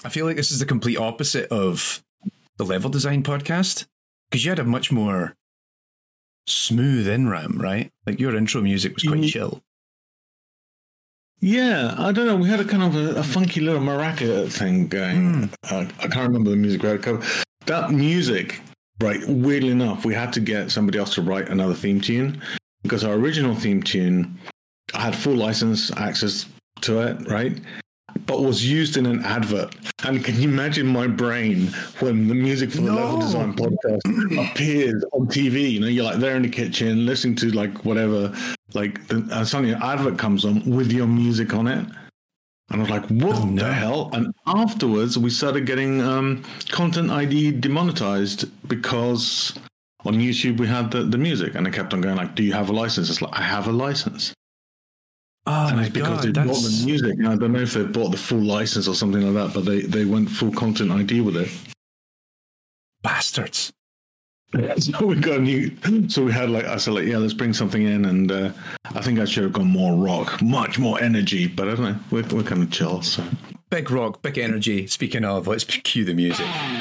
I feel like this is the complete opposite of the Level Design podcast, because you had a much more smooth in-ram, right? Like your intro music was quite chill. Yeah, I don't know. We had a kind of a funky little maraca thing going. I can't remember the music. That music, right, weirdly enough, we had to get somebody else to write another theme tune, because our original theme tune, I had full license access to it, right? But was used in an advert. And can you imagine my brain when the music for the Level Design podcast appears on TV? You know, you're like there in the kitchen listening to like whatever, like suddenly an advert comes on with your music on it. And I was like, what the hell? And afterwards, we started getting content ID demonetized because on YouTube we had the music. And I kept on going like, do you have a license? It's like, I have a license. Oh, and my it's because God, they bought the music. I don't know if they bought the full license or something like that, but they went full content ID with it. Bastards. So we got so we had I said yeah, let's bring something in, and I think I should have gone more rock, much more energy, but I don't know, we're kind of chill. So big rock, big energy. Speaking of, let's cue the music.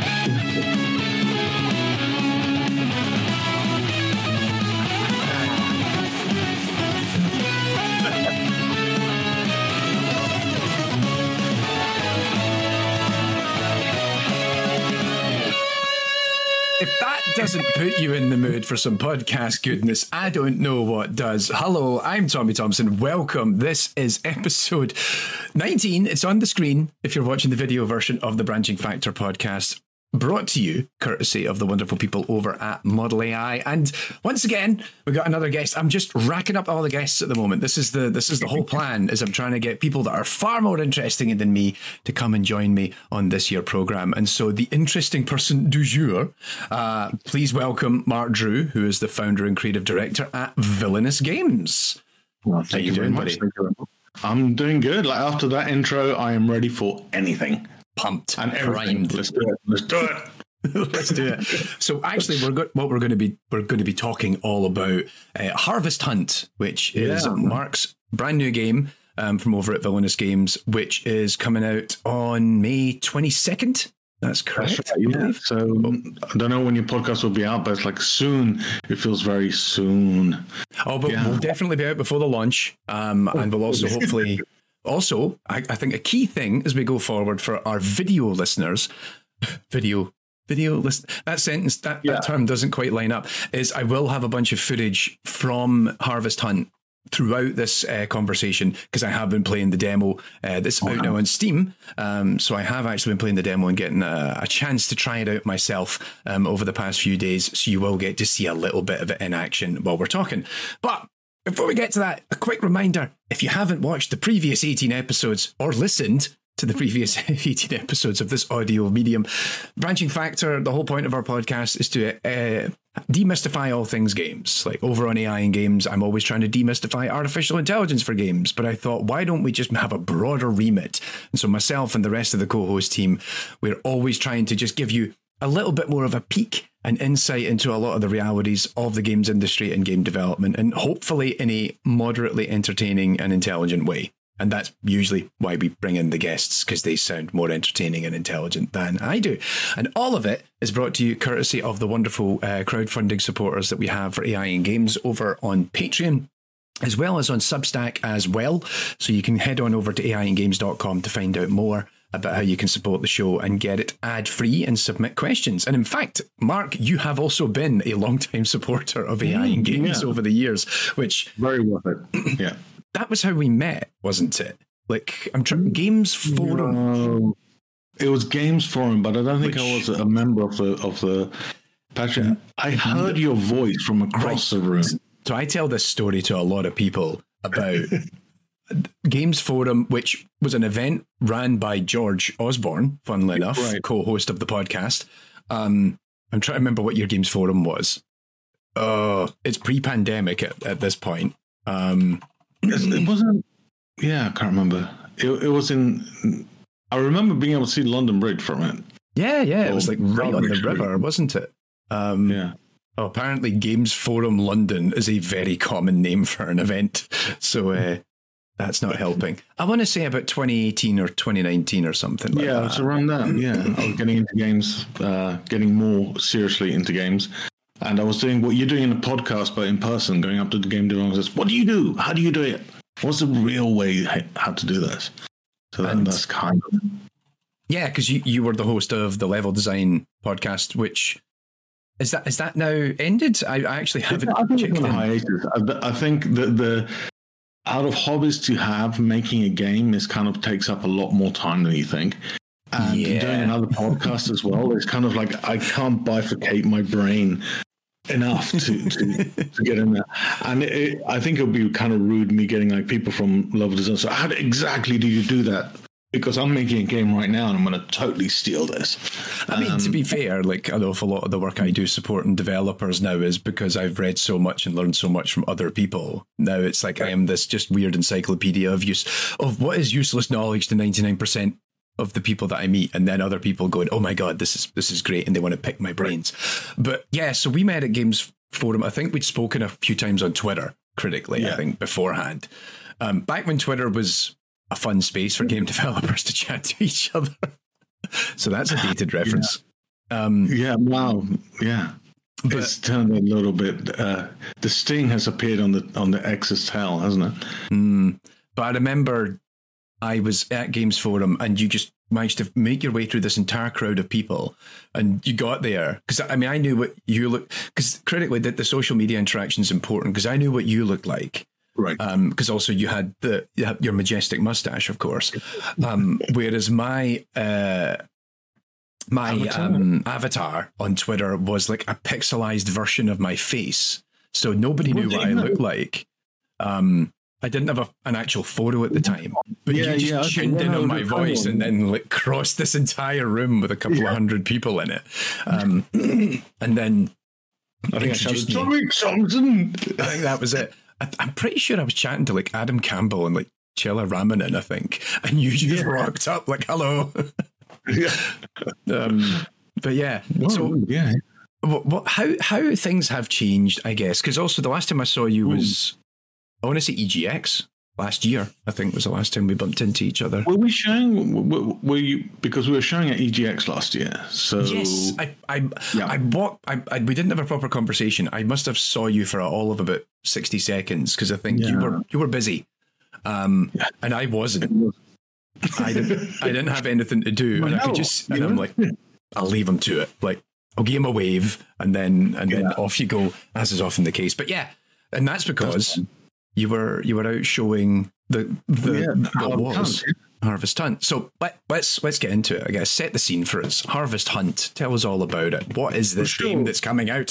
If that doesn't put you in the mood for some podcast goodness, I don't know what does. Hello, I'm Tommy Thompson. Welcome. This is episode 19. It's on the screen if you're watching the video version of the Branching Factor podcast, brought to you courtesy of the wonderful people over at Model AI. And once again, we got another guest. I'm just racking up all the guests at the moment. This is the whole plan, is I'm trying to get people that are far more interesting than me to come and join me on this year program. And so the interesting person du jour, please welcome Mark Drew, who is the founder and creative director at Villainous Games. Well, how you doing, buddy? I'm doing good. Like after that intro, I am ready for anything. Pumped and primed. Let's do it. Let's do it. So actually, we're going to be talking all about Harvest Hunt, which is Mark's brand new game from over at Villainous Games, which is coming out on May 22nd. That's correct. That's right, yeah. So I don't know when your podcast will be out, but it's like soon. It feels very soon. Oh, but we'll definitely be out before the launch, and we'll also hopefully. Also, I think a key thing as we go forward for our video listeners, video listen. That sentence, that term doesn't quite line up. Is I will have a bunch of footage from Harvest Hunt throughout this conversation, because I have been playing the demo that's out now on Steam. So I have actually been playing the demo and getting a chance to try it out myself over the past few days. So you will get to see a little bit of it in action while we're talking. But before we get to that, a quick reminder, if you haven't watched the previous 18 episodes or listened to the previous 18 episodes of this audio medium, Branching Factor, the whole point of our podcast is to demystify all things games. Like over on AI in Games, I'm always trying to demystify artificial intelligence for games, but I thought, why don't we just have a broader remit? And so myself and the rest of the co-host team, we're always trying to just give you a little bit more of a peek and insight into a lot of the realities of the games industry and game development, and hopefully in a moderately entertaining and intelligent way. And that's usually why we bring in the guests, because they sound more entertaining and intelligent than I do. And all of it is brought to you courtesy of the wonderful crowdfunding supporters that we have for AI in Games over on Patreon, as well as on Substack as well. So you can head on over to AIingames.com to find out more about how you can support the show and get it ad-free and submit questions. And in fact, Mark, you have also been a long-time supporter of AI in Games over the years, which... Very worth it. Yeah. That was how we met, wasn't it? Like, I'm trying... Games Forum. It was Games Forum, but I don't think I was a member of the Patreon. I heard your voice from across the room. So I tell this story to a lot of people about... Games Forum, which was an event ran by George Osborne, funnily enough, co-host of the podcast. I'm trying to remember what your Games Forum was. It's pre-pandemic at this point. It wasn't. Yeah, I can't remember. It was in. I remember being able to see London Bridge from it. Yeah, it was like right on the river, wasn't it? Yeah. Oh, apparently, Games Forum London is a very common name for an event. So. That's not helping. I want to say about 2018 or 2019 or something like that. Yeah, it's around that. Yeah, I was getting into games, getting more seriously into games. And I was doing what you're doing in a podcast, but in person, going up to the game developers. What do you do? How do you do it? What's the real way how to do this? So that's kind of... Yeah, because you were the host of the Level Design podcast, which... Is that now ended? I actually haven't checked in. Hiatus. I think that the out of hobbies to have, making a game is kind of takes up a lot more time than you think. And doing another podcast as well, it's kind of like I can't bifurcate my brain enough to get in there. And I think it would be kind of rude me getting like people from Level Design. So how exactly do you do that? Because I'm making a game right now and I'm going to totally steal this. I mean, to be fair, like an awful lot of the work I do supporting developers now is because I've read so much and learned so much from other people. Now it's like I am this just weird encyclopedia of what is useless knowledge to 99% of the people that I meet, and then other people going, "Oh my god, this is great," and they want to pick my brains. But yeah, so we met at Games Forum. I think we'd spoken a few times on Twitter critically. I think beforehand, back when Twitter was a fun space for game developers to chat to each other. So that's a dated reference. Wow. Yeah. But it's turned a little bit. The sting has appeared on the X's tail, hasn't it? But I remember I was at Games Forum and you just managed to make your way through this entire crowd of people, and you got there because I mean I knew what you look, because critically the social media interaction is important because I knew what you looked like. Right. Because also you had your majestic mustache, of course. Whereas my avatar on Twitter was like a pixelized version of my face, so nobody knew what I looked like. I didn't have an actual photo at the time, but you just tuned in on my voice and then like crossed this entire room with a couple of hundred people in it, and then I think Tommy Johnson. I think that was it. I'm pretty sure I was chatting to like Adam Campbell and like Chela Ramanan, I think, and you just rocked up like, "Hello." But yeah, how things have changed, I guess, because also the last time I saw you was, I want to say EGX last year. I think was the last time we bumped into each other. Were we showing? Were you, because we were showing at EGX last year? So yes, we didn't have a proper conversation. I must have saw you for all of about 60 seconds because I think you were busy, and I wasn't. I didn't have anything to do, and I could just, and I'm like, I'll leave him to it. Like, I'll give him a wave, and then off you go, as is often the case. But yeah, and that's because you were out showing what was Harvest Hunt. So let's get into it. I guess set the scene for us. Harvest Hunt. Tell us all about it. What is this game that's coming out?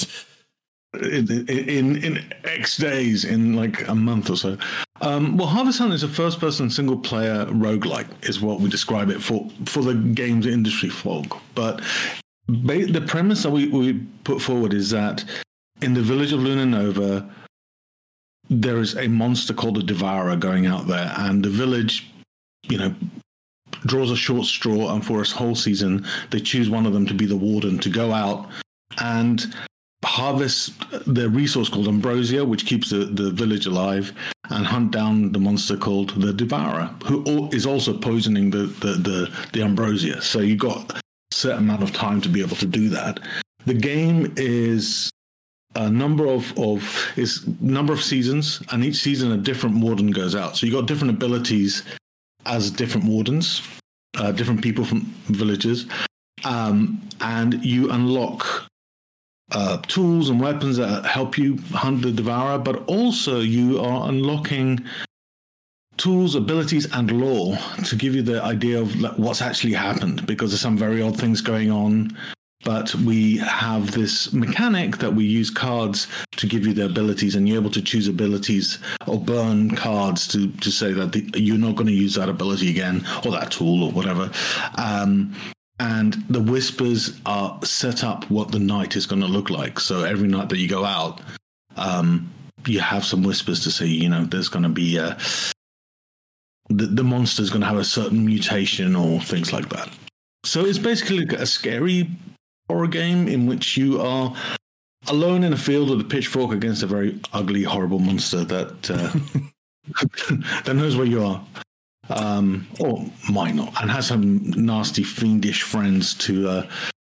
In X days, in like a month or so. Well, Harvest Hunt is a first-person single-player roguelike, is what we describe it for the games industry folk. But the premise that we put forward is that in the village of Luna Nova, there is a monster called a Devourer going out there, and the village, draws a short straw, and for a whole season, they choose one of them to be the warden to go out and harvest the resource called ambrosia, which keeps the village alive, and hunt down the monster called the Devourer, who is also poisoning the ambrosia. So you got a certain amount of time to be able to do that. The game is a number of seasons, and each season a different warden goes out. So you got different abilities as different wardens, different people from villages, and you unlock tools and weapons that help you hunt the Devourer, but also you are unlocking tools, abilities, and lore to give you the idea of what's actually happened, because there's some very odd things going on. But we have this mechanic that we use cards to give you the abilities, and you're able to choose abilities or burn cards to say that you're not going to use that ability again, or that tool, or whatever. And the whispers are set up what the night is going to look like. So every night that you go out, you have some whispers to say, there's going to be the monster's going to have a certain mutation or things like that. So it's basically a scary horror game in which you are alone in a field with a pitchfork against a very ugly, horrible monster that that knows where you are, or might not, and has some nasty fiendish friends to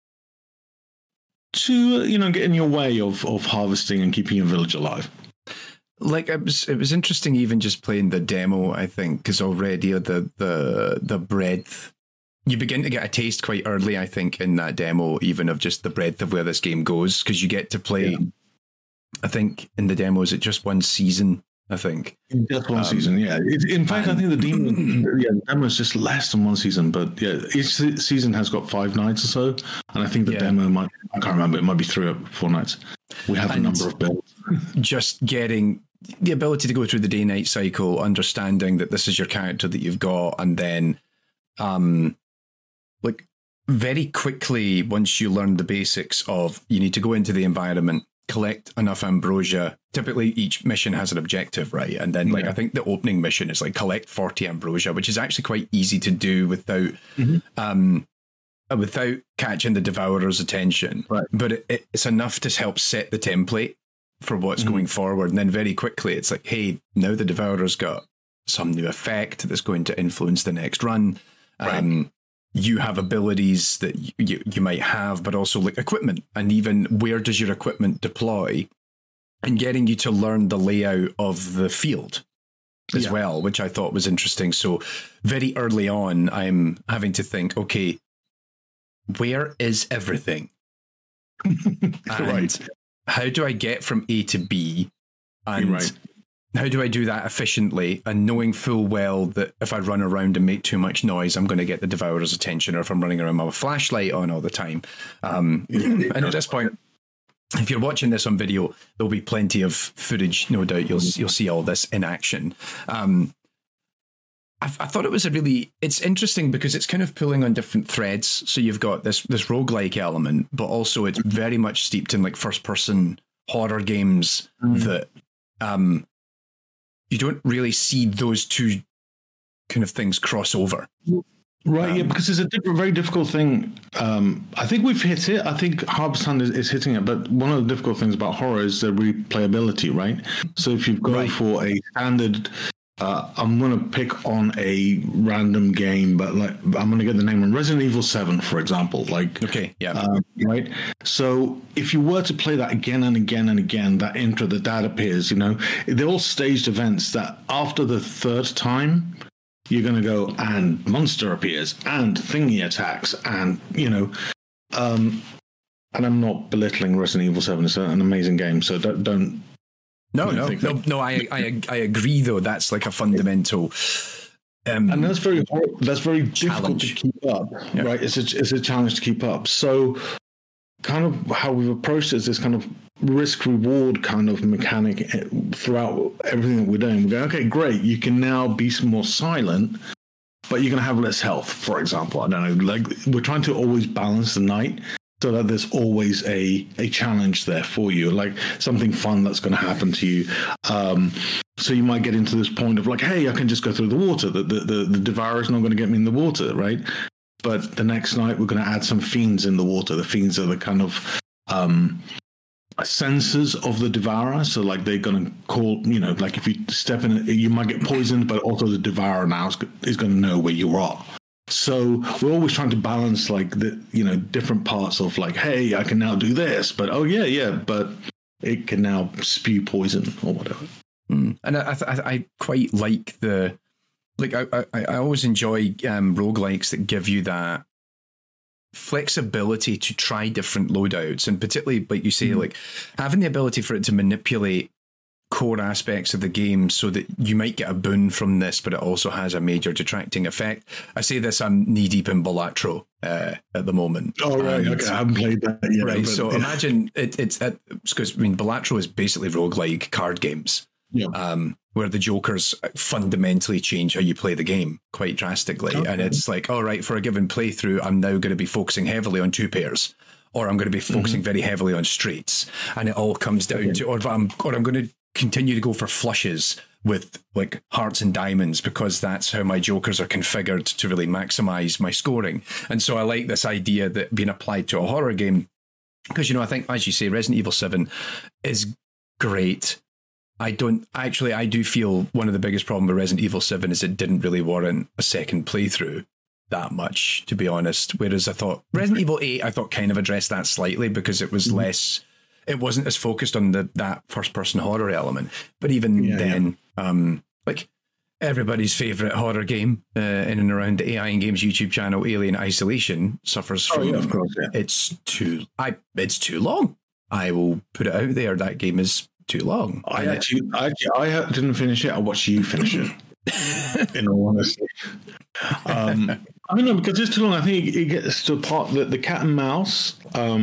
get in your way of harvesting and keeping your village alive. Like it was interesting even just playing the demo, I think, because already the breadth, you begin to get a taste quite early, I think, in that demo, even of just the breadth of where this game goes, because you get to play, I think in the demo, is it just one season? I think just one season. Yeah. In fact, I think the demo is just less than one season, but yeah, each season has got 5 nights or so, and I think the demo might, I can't remember, it might be 3 or 4 nights. We have a number of builds. Just getting the ability to go through the day-night cycle, understanding that this is your character that you've got, and then like very quickly, once you learn the basics of, you need to go into the environment, collect enough ambrosia. Typically each mission has an objective, right? And then I think the opening mission is like collect 40 ambrosia, which is actually quite easy to do without without catching the devourer's attention. Right. But it's enough to help set the template for what's going forward. And then very quickly it's like, hey, now the devourer's got some new effect that's going to influence the next run. Right. You have abilities that you might have, but also like equipment, and even where does your equipment deploy, and getting you to learn the layout of the field as well, which I thought was interesting. So very early on, I'm having to think, okay, where is everything? And how do I get from A to B? And how do I do that efficiently, and knowing full well that if I run around and make too much noise, I'm going to get the devourer's attention, or if I'm running around with a flashlight on all the time. And at this point, if you're watching this on video, there'll be plenty of footage, no doubt. You'll see all this in action. I thought it was it's interesting because it's kind of pulling on different threads. So you've got this roguelike element, but also it's very much steeped in like first person horror games that, you don't really see those two kind of things cross over. Right, because it's a very difficult thing. I think we've hit it. I think Harvest Hunt is hitting it, but one of the difficult things about horror is the replayability, right? So if you go for a standard, I'm going to pick on a random game, but like I'm going to get the name on Resident Evil 7, for example. Like, right. So if you were to play that again and again and again, that intro, the dad appears, they're all staged events that after the third time, you're going to go, and monster appears, and thingy attacks, and, and I'm not belittling Resident Evil 7. It's an amazing game, so don't. No. I agree, though. That's like a fundamental, and that's very difficult to keep up, right? It's a challenge to keep up. So, kind of how we've approached it is this kind of risk-reward kind of mechanic throughout everything that we're doing. We're going, okay, great. You can now be more silent, but you're going to have less health, for example. I don't know. Like, we're trying to always balance the night, so that there's always a challenge there for you, like something fun that's going to happen to you. So you might get into this point of like, hey, I can just go through the water. The devourer is not going to get me in the water, right? But the next night we're going to add some fiends in the water. The fiends are the kind of sensors of the devourer. So like they're going to call, like if you step in it, you might get poisoned, but also the devourer now is going to know where you are. So we're always trying to balance like the different parts of like, hey, I can now do this, but but it can now spew poison or whatever. And I quite like I always enjoy roguelikes that give you that flexibility to try different loadouts, and particularly like you say, like having the ability for it to manipulate core aspects of the game so that you might get a boon from this, but it also has a major detracting effect. I say this, I'm knee deep in Balatro at the moment. Oh, right. Okay. I haven't played that yet. Right. So imagine it's because Balatro is basically roguelike card games. Yeah. Where the jokers fundamentally change how you play the game quite drastically. Okay. And it's like, all right, for a given playthrough, I'm now going to be focusing heavily on 2 pairs, or I'm going to be focusing very heavily on straights. And it all comes down to, or I'm going to continue to go for flushes with like hearts and diamonds, because that's how my jokers are configured to really maximize my scoring. And so I like this idea that being applied to a horror game, because, I think, as you say, Resident Evil 7 is great I do feel one of the biggest problems with Resident Evil 7 is it didn't really warrant a second playthrough that much, to be honest. Whereas I thought Resident Evil 8, I thought kind of addressed that slightly because it was less, it wasn't as focused on that first person horror element. But even then, like everybody's favorite horror game in and around the AI and Games YouTube channel, Alien Isolation, suffers from of course, it's too long. I will put it out there. That game is too long. I didn't finish it. I watched you finish it. In all honesty, I don't know, because it's too long. I think it gets to a part that the cat and mouse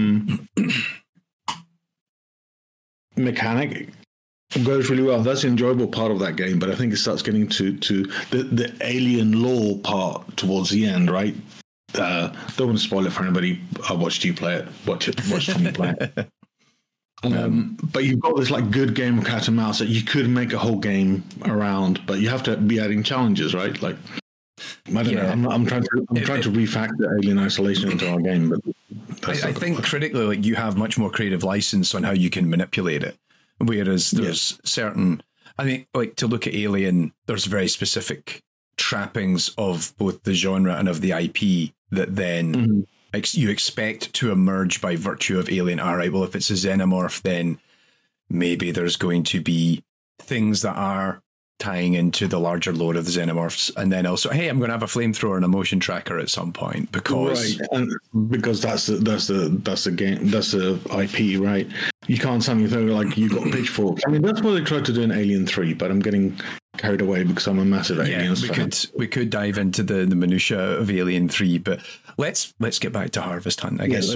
mechanic goes really well. That's the enjoyable part of that game. But I think it starts getting to the alien lore part towards the end, right? Don't want to spoil it for anybody. I watched you play it. Watch Tommy play it. But you've got this like good game of cat and mouse that you could make a whole game around, but you have to be adding challenges, right? Like, I don't know. I'm trying to refactor Alien Isolation into our game, but I think critically, like, you have much more creative license on how you can manipulate it. Whereas there's certain, I think, like, to look at Alien, there's very specific trappings of both the genre and of the IP that then you expect to emerge by virtue of Alien. All right, well, if it's a xenomorph, then maybe there's going to be things that are tying into the larger lore of the xenomorphs, and then also, hey, I'm going to have a flamethrower and a motion tracker at some point because that's the game, that's the IP, right? You can't suddenly throw like you got Pitchfork. I mean, that's what they tried to do in Alien 3, but I'm getting carried away because I'm a massive Aliens fan. We could dive into the minutiae of Alien 3, but let's get back to Harvest Hunt, I guess.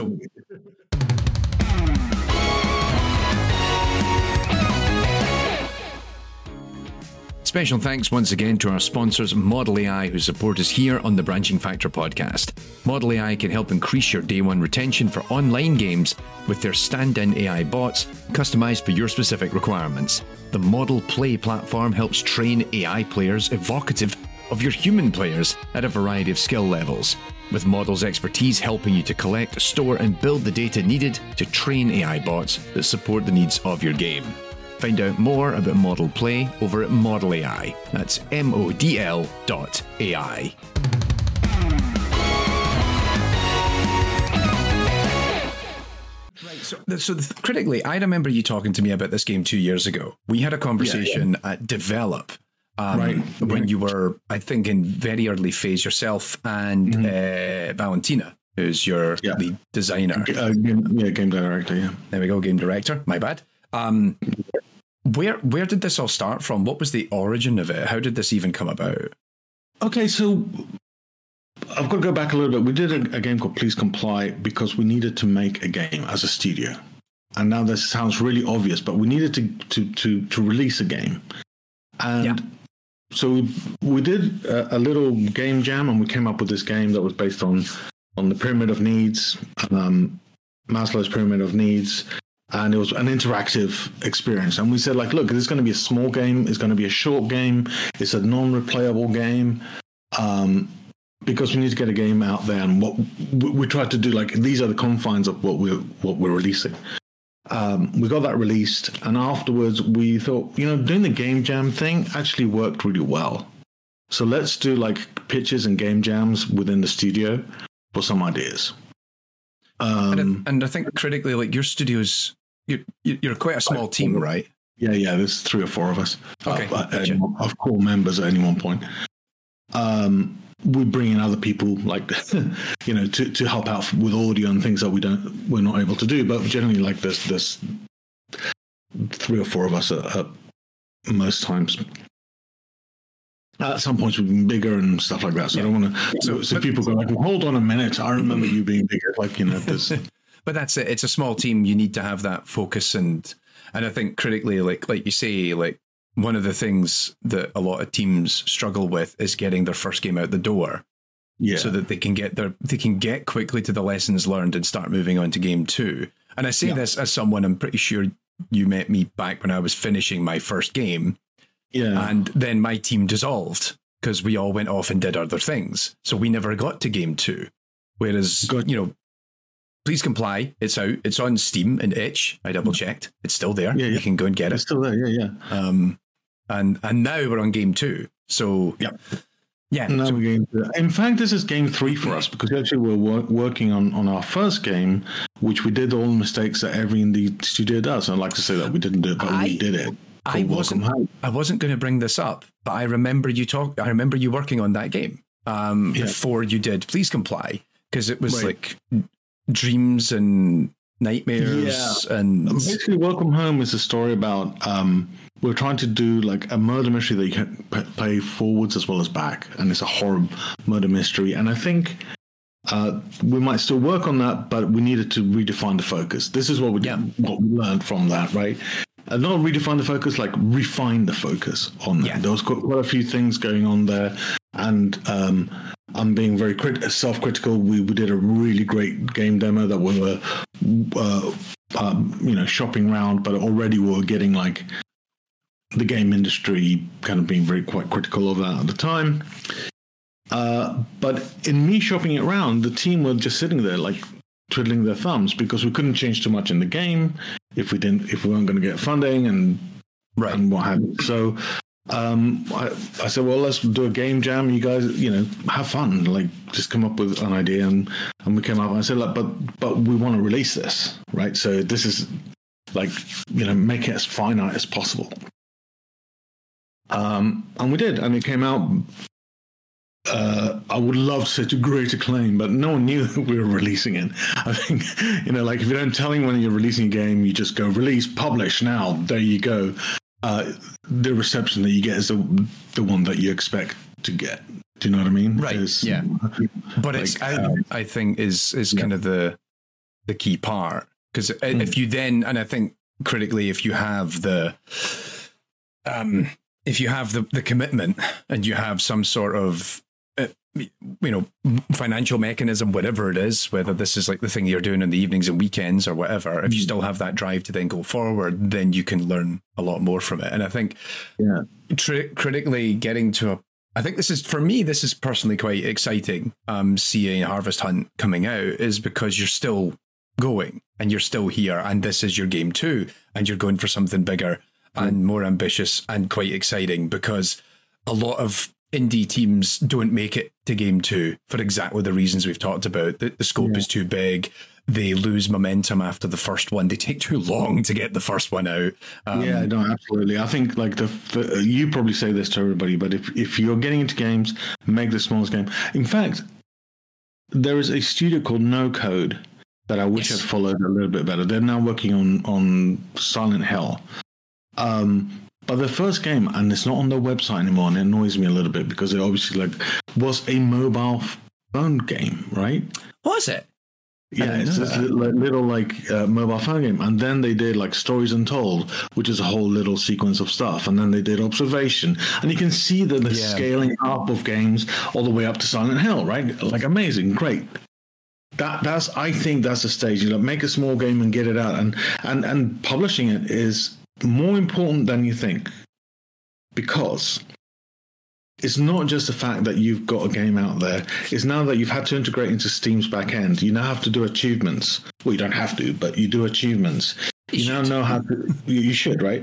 Special thanks once again to our sponsors, Model AI, who support us here on the Branching Factor podcast. Model AI can help increase your day one retention for online games with their stand-in AI bots, customized for your specific requirements. The Model Play platform helps train AI players evocative of your human players at a variety of skill levels, with Model's expertise helping you to collect, store, and build the data needed to train AI bots that support the needs of your game. Find out more about Model Play over at Model AI. That's modl.ai. Right, so critically, I remember you talking to me about this game 2 years ago. We had a conversation at Develop, when you were, I think, in very phase yourself and Valentina, who's your lead designer. Game director, yeah. There we go, game director. My bad. Where did this all start from? What was the origin of it? How did this even come about? Okay, so I've got to go back a little bit. We did a game called Please Comply because we needed to make a game as a studio. And now this sounds really obvious, but we needed to release a game. And so we did a little game jam, and we came up with this game that was based on the Pyramid of Needs, Maslow's Pyramid of Needs. And it was an interactive experience. And we said, like, look, this is going to be a small game. It's going to be a short game. It's a non-replayable game. Because we need to get a game out there. And what we tried to do, like, these are the confines of what we're releasing. We got that released. And afterwards, we thought, doing the game jam thing actually worked really well. So let's do, like, pitches and game jams within the studio for some ideas. And I think critically, like, your studios, you're quite a small team, right? Yeah. There's 3 or 4 of us. Okay, gotcha. Of core members at any one point. We bring in other people, like, to help out with audio and things that we're not able to do. But generally, like, there's 3 or 4 of us at most times. At some points we've been bigger and stuff like that. So I don't want to. So people go like, well, "Hold on a minute, I remember you being bigger." Like, this. But that's it. It's a small team. You need to have that focus, and I think critically, like you say, like, one of the things that a lot of teams struggle with is getting their first game out the door, so that they can get quickly to the lessons learned and start moving on to game 2. And I say this as someone, I'm pretty sure you met me back when I was finishing my first game. Yeah. And then my team dissolved because we all went off and did other things. So we never got to game 2. Whereas, Please Comply. It's out. It's on Steam and itch. I double checked. It's still there. Yeah. You can go and get it. It's still there. Yeah. And now we're on game 2. So yeah. Now we're going to, in fact, this is game 3 for us, because actually we're working on our first game, which we did all the mistakes that every indie studio does. I'd like to say that we didn't do it, but we did it. I wasn't going to bring this up, but I remember you working on that game before you did Please Comply, because it was like dreams and nightmares and basically Welcome Home is a story about we're trying to do like a murder mystery that you can play forwards as well as back, and it's a horror murder mystery. And I think we might still work on that, but we needed to redefine the focus. This is what we learned from that, right? Not redefine the focus, like refine the focus on that. There was quite a few things going on there, and I'm being very self-critical. We did a really great game demo that we were, shopping around, but already we were getting like the game industry kind of being quite critical of that at the time. But in me shopping it around, the team were just sitting there like twiddling their thumbs, because we couldn't change too much in the game if we weren't going to get funding and what have you. So I said, well, let's do a game jam. You guys, have fun. Like, just come up with an idea, and we came up. And I said, like, but we want to release this, right? So this is like, make it as finite as possible. And we did, and it came out. I would love to say to great acclaim, but no one knew that we were releasing it. I think, like if you don't tell anyone you're releasing a game, you just go release, publish now. There you go. The reception that you get is the one that you expect to get. Do you know what I mean? Right. Yeah. But like, it's I think is kind of the key part, because if you then, and I think critically, if you have the commitment and you have some sort of financial mechanism, whatever it is, whether this is like the thing you're doing in the evenings and weekends or whatever, if you still have that drive to then go forward, then you can learn a lot more from it. And I think critically getting to I think this is, for me, this is personally quite exciting, seeing Harvest Hunt coming out, is because you're still going and you're still here, and this is your game 2, and you're going for something bigger and more ambitious and quite exciting, because a lot of indie teams don't make it to game 2 for exactly the reasons we've talked about. The scope is too big. They lose momentum after the first one. They take too long to get the first one out. No, absolutely. I think like you probably say this to everybody, but if you're getting into games, make the smallest game. In fact, there is a studio called No Code that I wish I'd followed a little bit better. They're now working on Silent Hill. But the first game, and it's not on their website anymore, and it annoys me a little bit, because it obviously was a mobile phone game, right? Was it? Yeah, it's this little mobile phone game. And then they did like Stories Untold, which is a whole little sequence of stuff. And then they did Observation. And you can see the scaling up of games all the way up to Silent Hill, right? Like, amazing, great. I think that's the stage. Make a small game and get it out. And publishing it is more important than you think, because it's not just the fact that you've got a game out there. It's now that you've had to integrate into Steam's back end. You now have to do achievements. Well, you don't have to, but you do achievements. You now know how to. You should, right?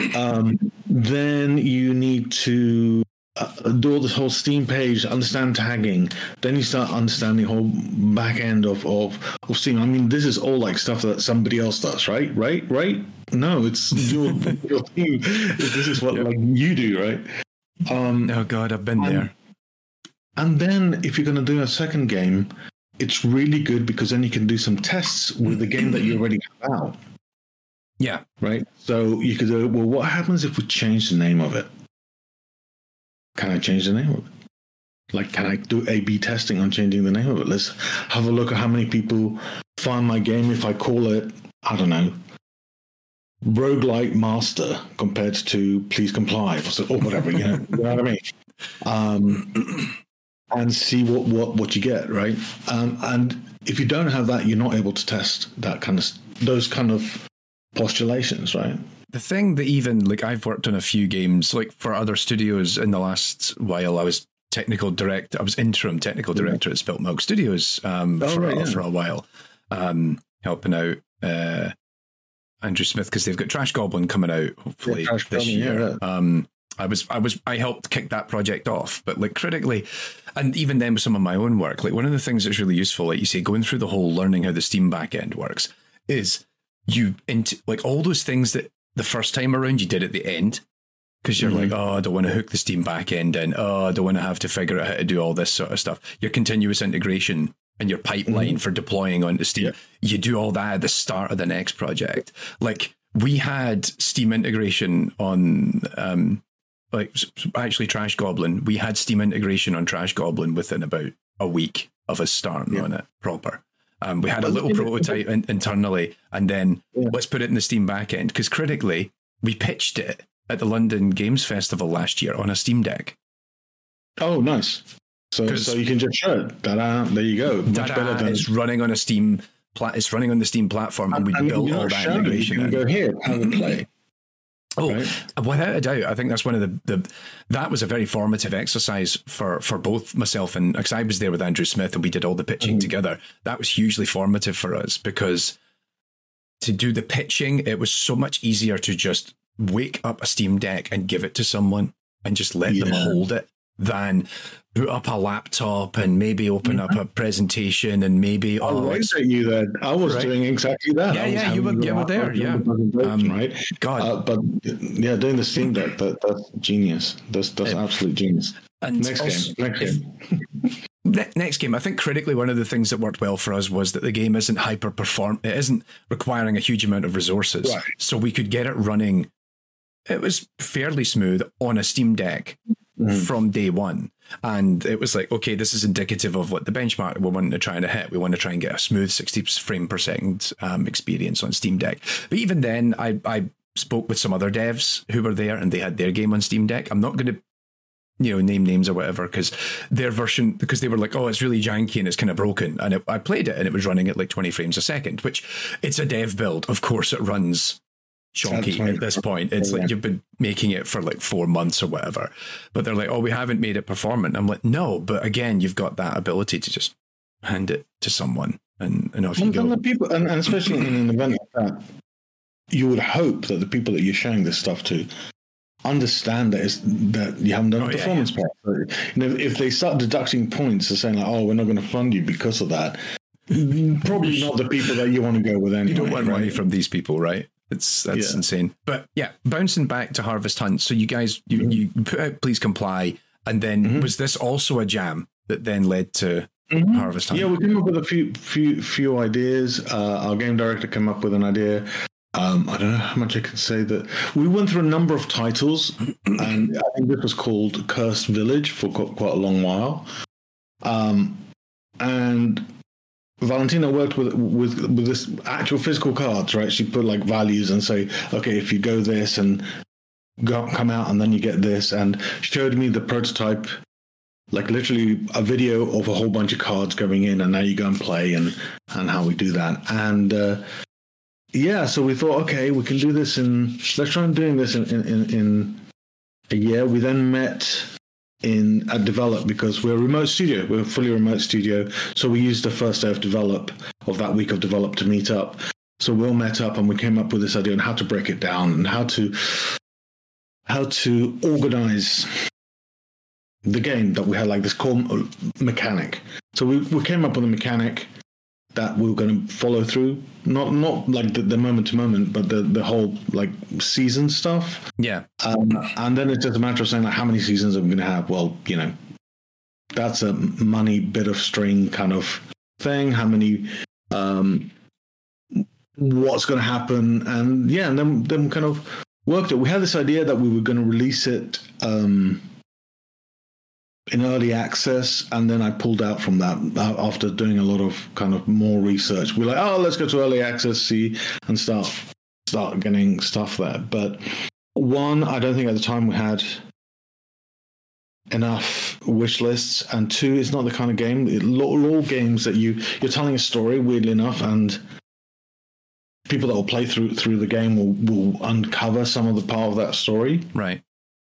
Then you need to do all this whole Steam page, understand tagging. Then you start understanding the whole back end of Steam. I mean, this is all like stuff that somebody else does, right? No, it's your team. This is what like you do, right? Oh God, I've been there. And then if you're going to do a second game, it's really good, because then you can do some tests with the game that you already have out. Yeah. Right? So you could do, well, what happens if we change the name of it? Can I change the name of it? Like, can I do A/B testing on changing the name of it? Let's have a look at how many people find my game if I call it, I don't know, Roguelite Master compared to Please Comply or whatever, you know what I mean? And see what you get, right? And if you don't have that, you're not able to test those kind of postulations, right? The thing that even, like, I've worked on a few games, like for other studios in the last while. I was interim technical director at Spilt Milk Studios for a while. helping out Andrew Smith because they've got Trash Goblin coming out hopefully this year. I helped kick that project off, but like critically, and even then with some of my own work, like one of the things that's really useful, like you say, going through the whole learning how the Steam backend works is you into like all those things that the first time around you did at the end, because you're like, oh, I don't want to hook the Steam backend in. Oh, I don't want to have to figure out how to do all this sort of stuff. Your continuous integration and your pipeline for deploying onto Steam, you do all that at the start of the next project. Like we had Steam integration on, actually Trash Goblin. We had Steam integration on Trash Goblin within about a week of us starting on it proper. We had a little prototype internally, and then let's put it in the Steam backend, because critically, we pitched it at the London Games Festival last year on a Steam Deck. Oh, nice. So you can just show it. Ta-da, there you go. Much better than it's running on a Steam. It's running on the Steam platform, and we built all that integration. You can go here, have a play. Oh, without a doubt, I think that's one of that was a very formative exercise for both myself and, because I was there with Andrew Smith and we did all the pitching together. That was hugely formative for us, because to do the pitching, it was so much easier to just wake up a Steam Deck and give it to someone and just let them hold it than boot up a laptop and maybe open up a presentation and maybe I you then. I was doing exactly that. Yeah, you were there. Yeah, right. God, but doing the Steam Deck, that's genius. That's absolute genius. And next game. Next game, I think critically one of the things that worked well for us was that the game isn't it isn't requiring a huge amount of resources, so we could get it running. It was fairly smooth on a Steam Deck from day one. And it was like, okay, this is indicative of what the benchmark we're wanting to try and hit. We want to try and get a smooth 60 frame per second experience on Steam Deck. But even then, I spoke with some other devs who were there and they had their game on Steam Deck. I'm not going to name names or whatever, because their version, because they were like, oh, it's really janky and it's kind of broken. And I played it and it was running at like 20 frames a second, which it's a dev build. Of course, it runs chunky at this point. It's like you've been making it for like 4 months or whatever, but they're like, oh, we haven't made it performant. I'm like, no, but again, you've got that ability to just hand it to someone and off you go. And the people, and especially in an event like that, you would hope that the people that you're showing this stuff to understand that you haven't done a performance part. If they start deducting points and saying like, oh, we're not going to fund you because of that, probably not the people that you want to go with anyway. You don't want money from these people, right? That's insane. But yeah, bouncing back to Harvest Hunt. So you guys, you put out Please Comply, and then was this also a jam that then led to Harvest Hunt? Yeah, we came up with a few ideas. Our game director came up with an idea. I don't know how much I can say that we went through a number of titles, and I think this was called Cursed Village for quite a long while. And Valentina worked with this actual physical cards, right? She put like values and say, okay, if you go this and come out and then you get this, and showed me the prototype, like literally a video of a whole bunch of cards going in, and now you go and play and how we do that. And so we thought, okay, we can do this let's try and doing this in a year. We then met at Develop, because we're a remote studio. We're a fully remote studio. So we used the first day of that week of Develop to meet up. So we all met up and we came up with this idea on how to break it down and how to organize the game, that we had like this core mechanic. So we came up with a mechanic that we were going to follow through, not like the moment to moment, but the whole like season stuff. Yeah. And then it's just a matter of saying like, how many seasons are we going to have? Well, that's a money bit of string kind of thing. How many, what's going to happen? And and then we kind of worked it. We had this idea that we were going to release it, in early access, and then I pulled out from that after doing a lot of kind of more research. We're like, oh, let's go to early access, see, and start getting stuff there. But one, I don't think at the time we had enough wish lists, and two, it's not the kind of game. All games that you're telling a story, weirdly enough, and people that will play through the game will uncover some of the part of that story. Right.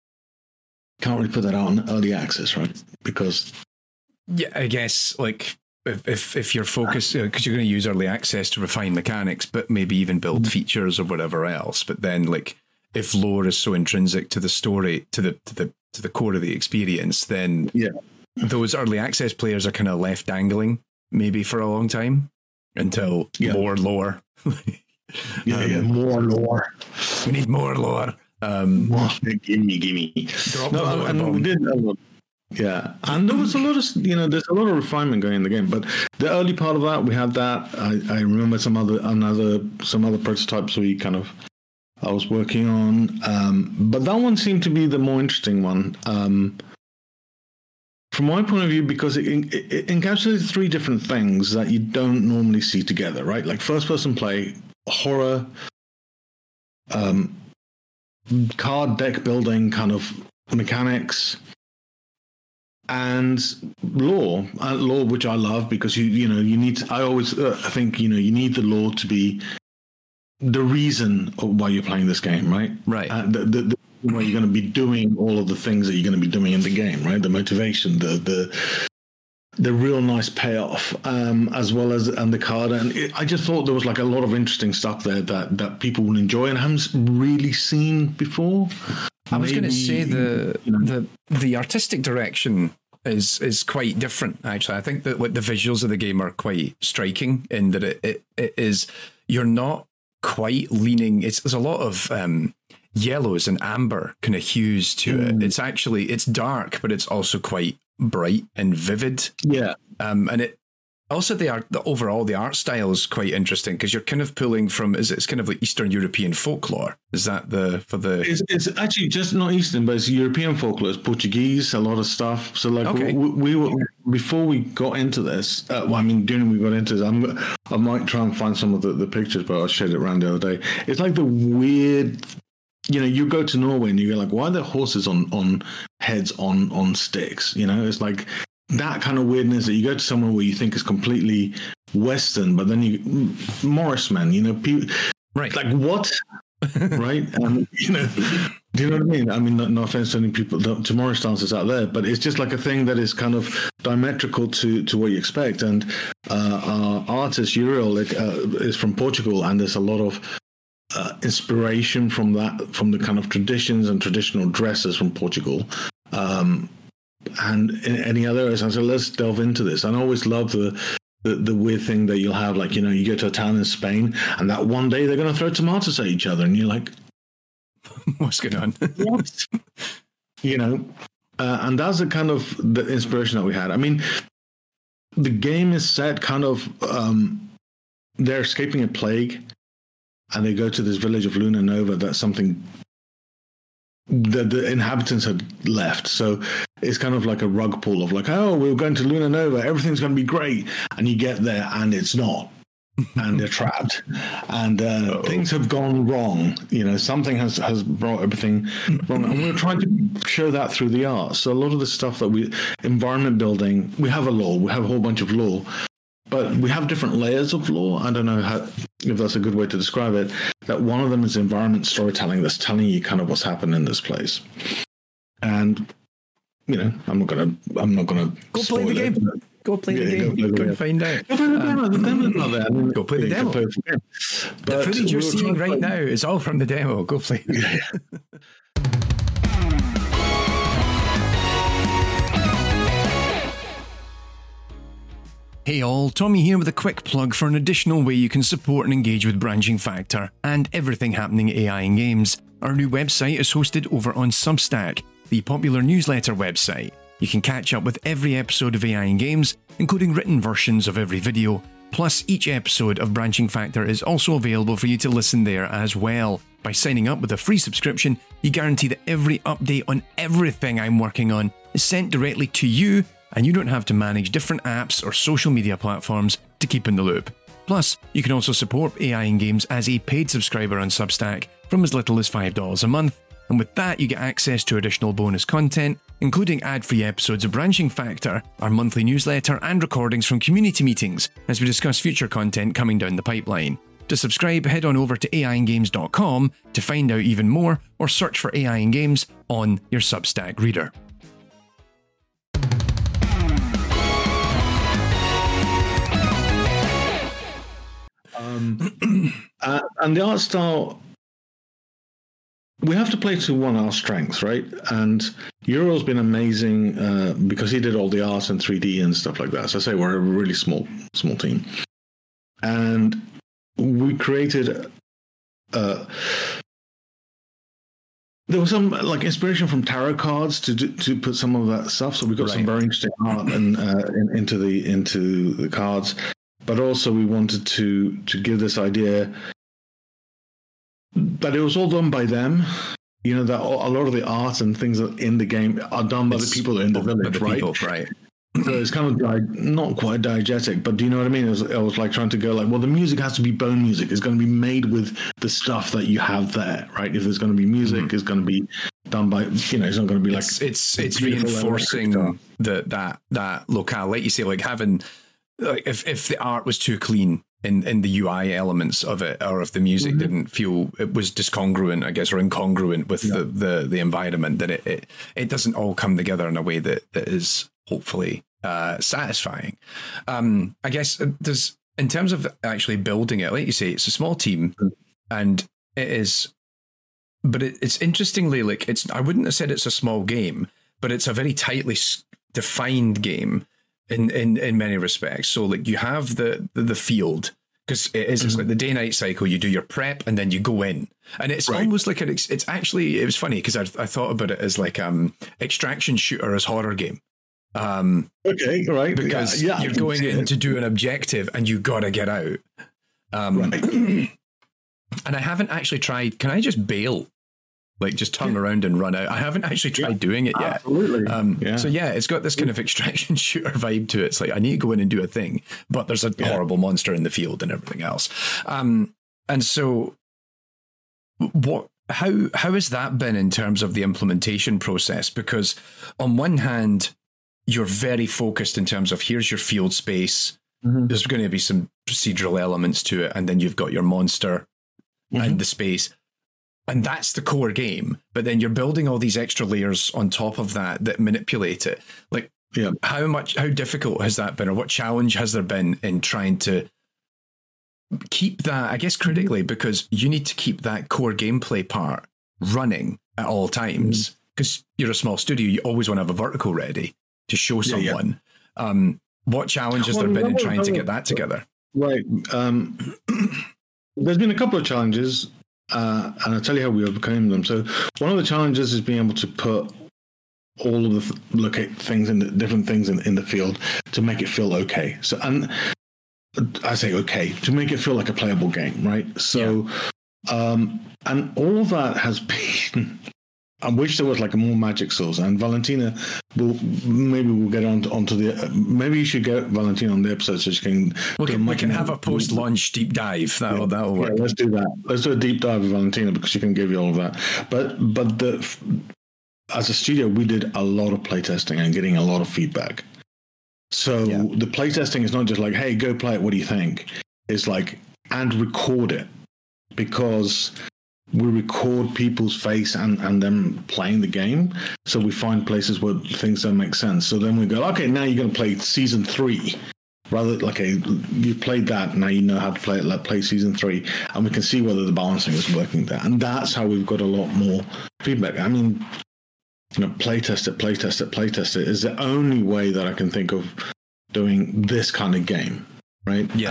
Can't really put that out on early access, right? Because I guess like if you're focused, because you're going to use early access to refine mechanics, but maybe even build features or whatever else. But then, like, if lore is so intrinsic to the story, to the core of the experience, then those early access players are kind of left dangling, maybe for a long time until more lore. More lore. We need more lore. Gimme. No, and we did. Yeah, and there was a lot of, there's a lot of refinement going in the game. But the early part of that, we had that. I remember some other prototypes I was working on. But that one seemed to be the more interesting one. From my point of view, because it encapsulates three different things that you don't normally see together, right? Like first-person play, horror, card deck building kind of mechanics, and lore, which I love because you need. I always think you need the lore to be the reason of why you're playing this game, right? Right. The why you're going to be doing all of the things that you're going to be doing in the game, right? The motivation, the real nice payoff, as well as the card. And I just thought there was like a lot of interesting stuff there that people will enjoy and haven't really seen before. I was going to say the artistic direction is quite different. Actually, I think that the visuals of the game are quite striking in that it is, you're not quite leaning. There's a lot of yellows and amber kind of hues to it. It's dark, but it's also quite bright and vivid. Yeah. And it also the art style is quite interesting because you're kind of pulling from it's kind of like Eastern European folklore. Is that It's actually just not Eastern, but it's European folklore. It's Portuguese, a lot of stuff. So like we were before we got into this. During we got into this, I might try and find some of the pictures, but I shared it around the other day. It's like the weird. You go to Norway and you're like, why are there horses on heads on sticks? It's like that kind of weirdness that you go to somewhere where you think is completely Western, but then Morrismen, people, right? Like what, right? Do you know what I mean? I mean, no offense to any people, to Morris dancers out there, but it's just like a thing that is kind of diametrical to what you expect. And our artist Uriel is from Portugal, and there's a lot of inspiration from the kind of traditions and traditional dresses from Portugal, and in any other areas. And so let's delve into this. And I always love the weird thing that you'll have, like, you go to a town in Spain and that one day they're going to throw tomatoes at each other and you're like, what's going on? What? And that's the kind of the inspiration that we had. I mean, the game is set kind of they're escaping a plague and they go to this village of Luna Nova that's something that the inhabitants had left. So it's kind of like a rug pull of like, oh, we're going to Luna Nova, everything's going to be great. And you get there and it's not. And they're trapped. And things have gone wrong. Something has brought everything wrong. And we're trying to show that through the art. So a lot of the stuff that environment building, we have a lore, we have a whole bunch of lore. But we have different layers of lore. I don't know if that's a good way to describe it. That one of them is environment storytelling that's telling you kind of what's happened in this place. And I'm not gonna go play the game. Go play the game. Go and find out. Go play the demo. The demo's not there. Go play the demo. The footage you're seeing right now is all from the demo. Go play. Hey all, Tommy here with a quick plug for an additional way you can support and engage with Branching Factor and everything happening at AI in Games. Our new website is hosted over on Substack, the popular newsletter website. You can catch up with every episode of AI in Games, including written versions of every video, plus each episode of Branching Factor is also available for you to listen there as well. By signing up with a free subscription, you guarantee that every update on everything I'm working on is sent directly to you, and you don't have to manage different apps or social media platforms to keep in the loop. Plus, you can also support AI in Games as a paid subscriber on Substack from as little as $5 a month, and with that you get access to additional bonus content, including ad-free episodes of Branching Factor, our monthly newsletter, and recordings from community meetings as we discuss future content coming down the pipeline. To subscribe, head on over to AIinGames.com to find out even more, or search for AI in Games on your Substack reader. And the art style, we have to play to our strengths, right? And Euro's been amazing because he did all the art in 3D and stuff like that. So I say we're a really small team, and we created. There was some like inspiration from tarot cards to put some of that stuff. So we got some very interesting art and into the cards, but also we wanted to give this idea. But it was all done by them. You know, that a lot of the art and things in the game are done by the people in the village, right? People, right. So it's kind of not quite diegetic, but do you know what I mean? I was like trying to go like, well, the music has to be bone music. It's going to be made with the stuff that you have there, right? If there's going to be music, it's going to be done by, you know, it's not going to be like it's reinforcing that locale, like you say, like having like if the art was too clean in the UI elements of it, or if the music didn't feel it was discongruent, I guess, or incongruent with the environment, that it doesn't all come together in a way that is hopefully satisfying. I guess there's, in terms of actually building it, like you say, it's a small team, and it is, but it's interestingly like I wouldn't have said it's a small game, but it's a very tightly defined game in many respects. So like you have the field, because it's like the day-night cycle. You do your prep and then you go in, and it's almost like it's actually, it was funny because I thought about it as like extraction shooter as horror game. Okay, right, because you're going in to do an objective and you gotta get out. And I haven't actually tried. Can I just bail? Like just turn around and run out. I haven't actually tried doing it yet. Absolutely. So it's got this kind of extraction shooter vibe to it. It's like I need to go in and do a thing, but there's a horrible monster in the field and everything else. And so how has that been in terms of the implementation process? Because on one hand, you're very focused in terms of here's your field space. There's going to be some procedural elements to it, and then you've got your monster and the space. And that's the core game. But then you're building all these extra layers on top of that manipulate it. Like, how difficult has that been, or what challenge has there been in trying to keep that, I guess, critically, because you need to keep that core gameplay part running at all times, because you're a small studio. You always want to have a vertical ready to show someone. What challenge has there been in trying to get that together? Right. There's been a couple of challenges. And I'll tell you how we overcame them. So one of the challenges is being able to put all of the locate things in the different things in the field to make it feel okay. So, and I say okay, to make it feel like a playable game, right? So, and all of that has been, I wish there was like a more magic source. And Valentina we'll get onto the. Maybe you should get Valentina on the episode so she can. We can have a post-launch deep dive. That'll work. Yeah, let's do that. Let's do a deep dive with Valentina because she can give you all of that. But as a studio, we did a lot of playtesting and getting a lot of feedback. So the playtesting is not just like, hey, go play it. What do you think? It's like, and record it, because we record people's face and them playing the game. So we find places where things don't make sense. So then we go, okay, now you're going to play season 3. Rather, like you've played that, now you know how to play it. Let's play season 3, and we can see whether the balancing is working there. And that's how we've got a lot more feedback. I mean, playtest it is the only way that I can think of doing this kind of game, right? Yeah.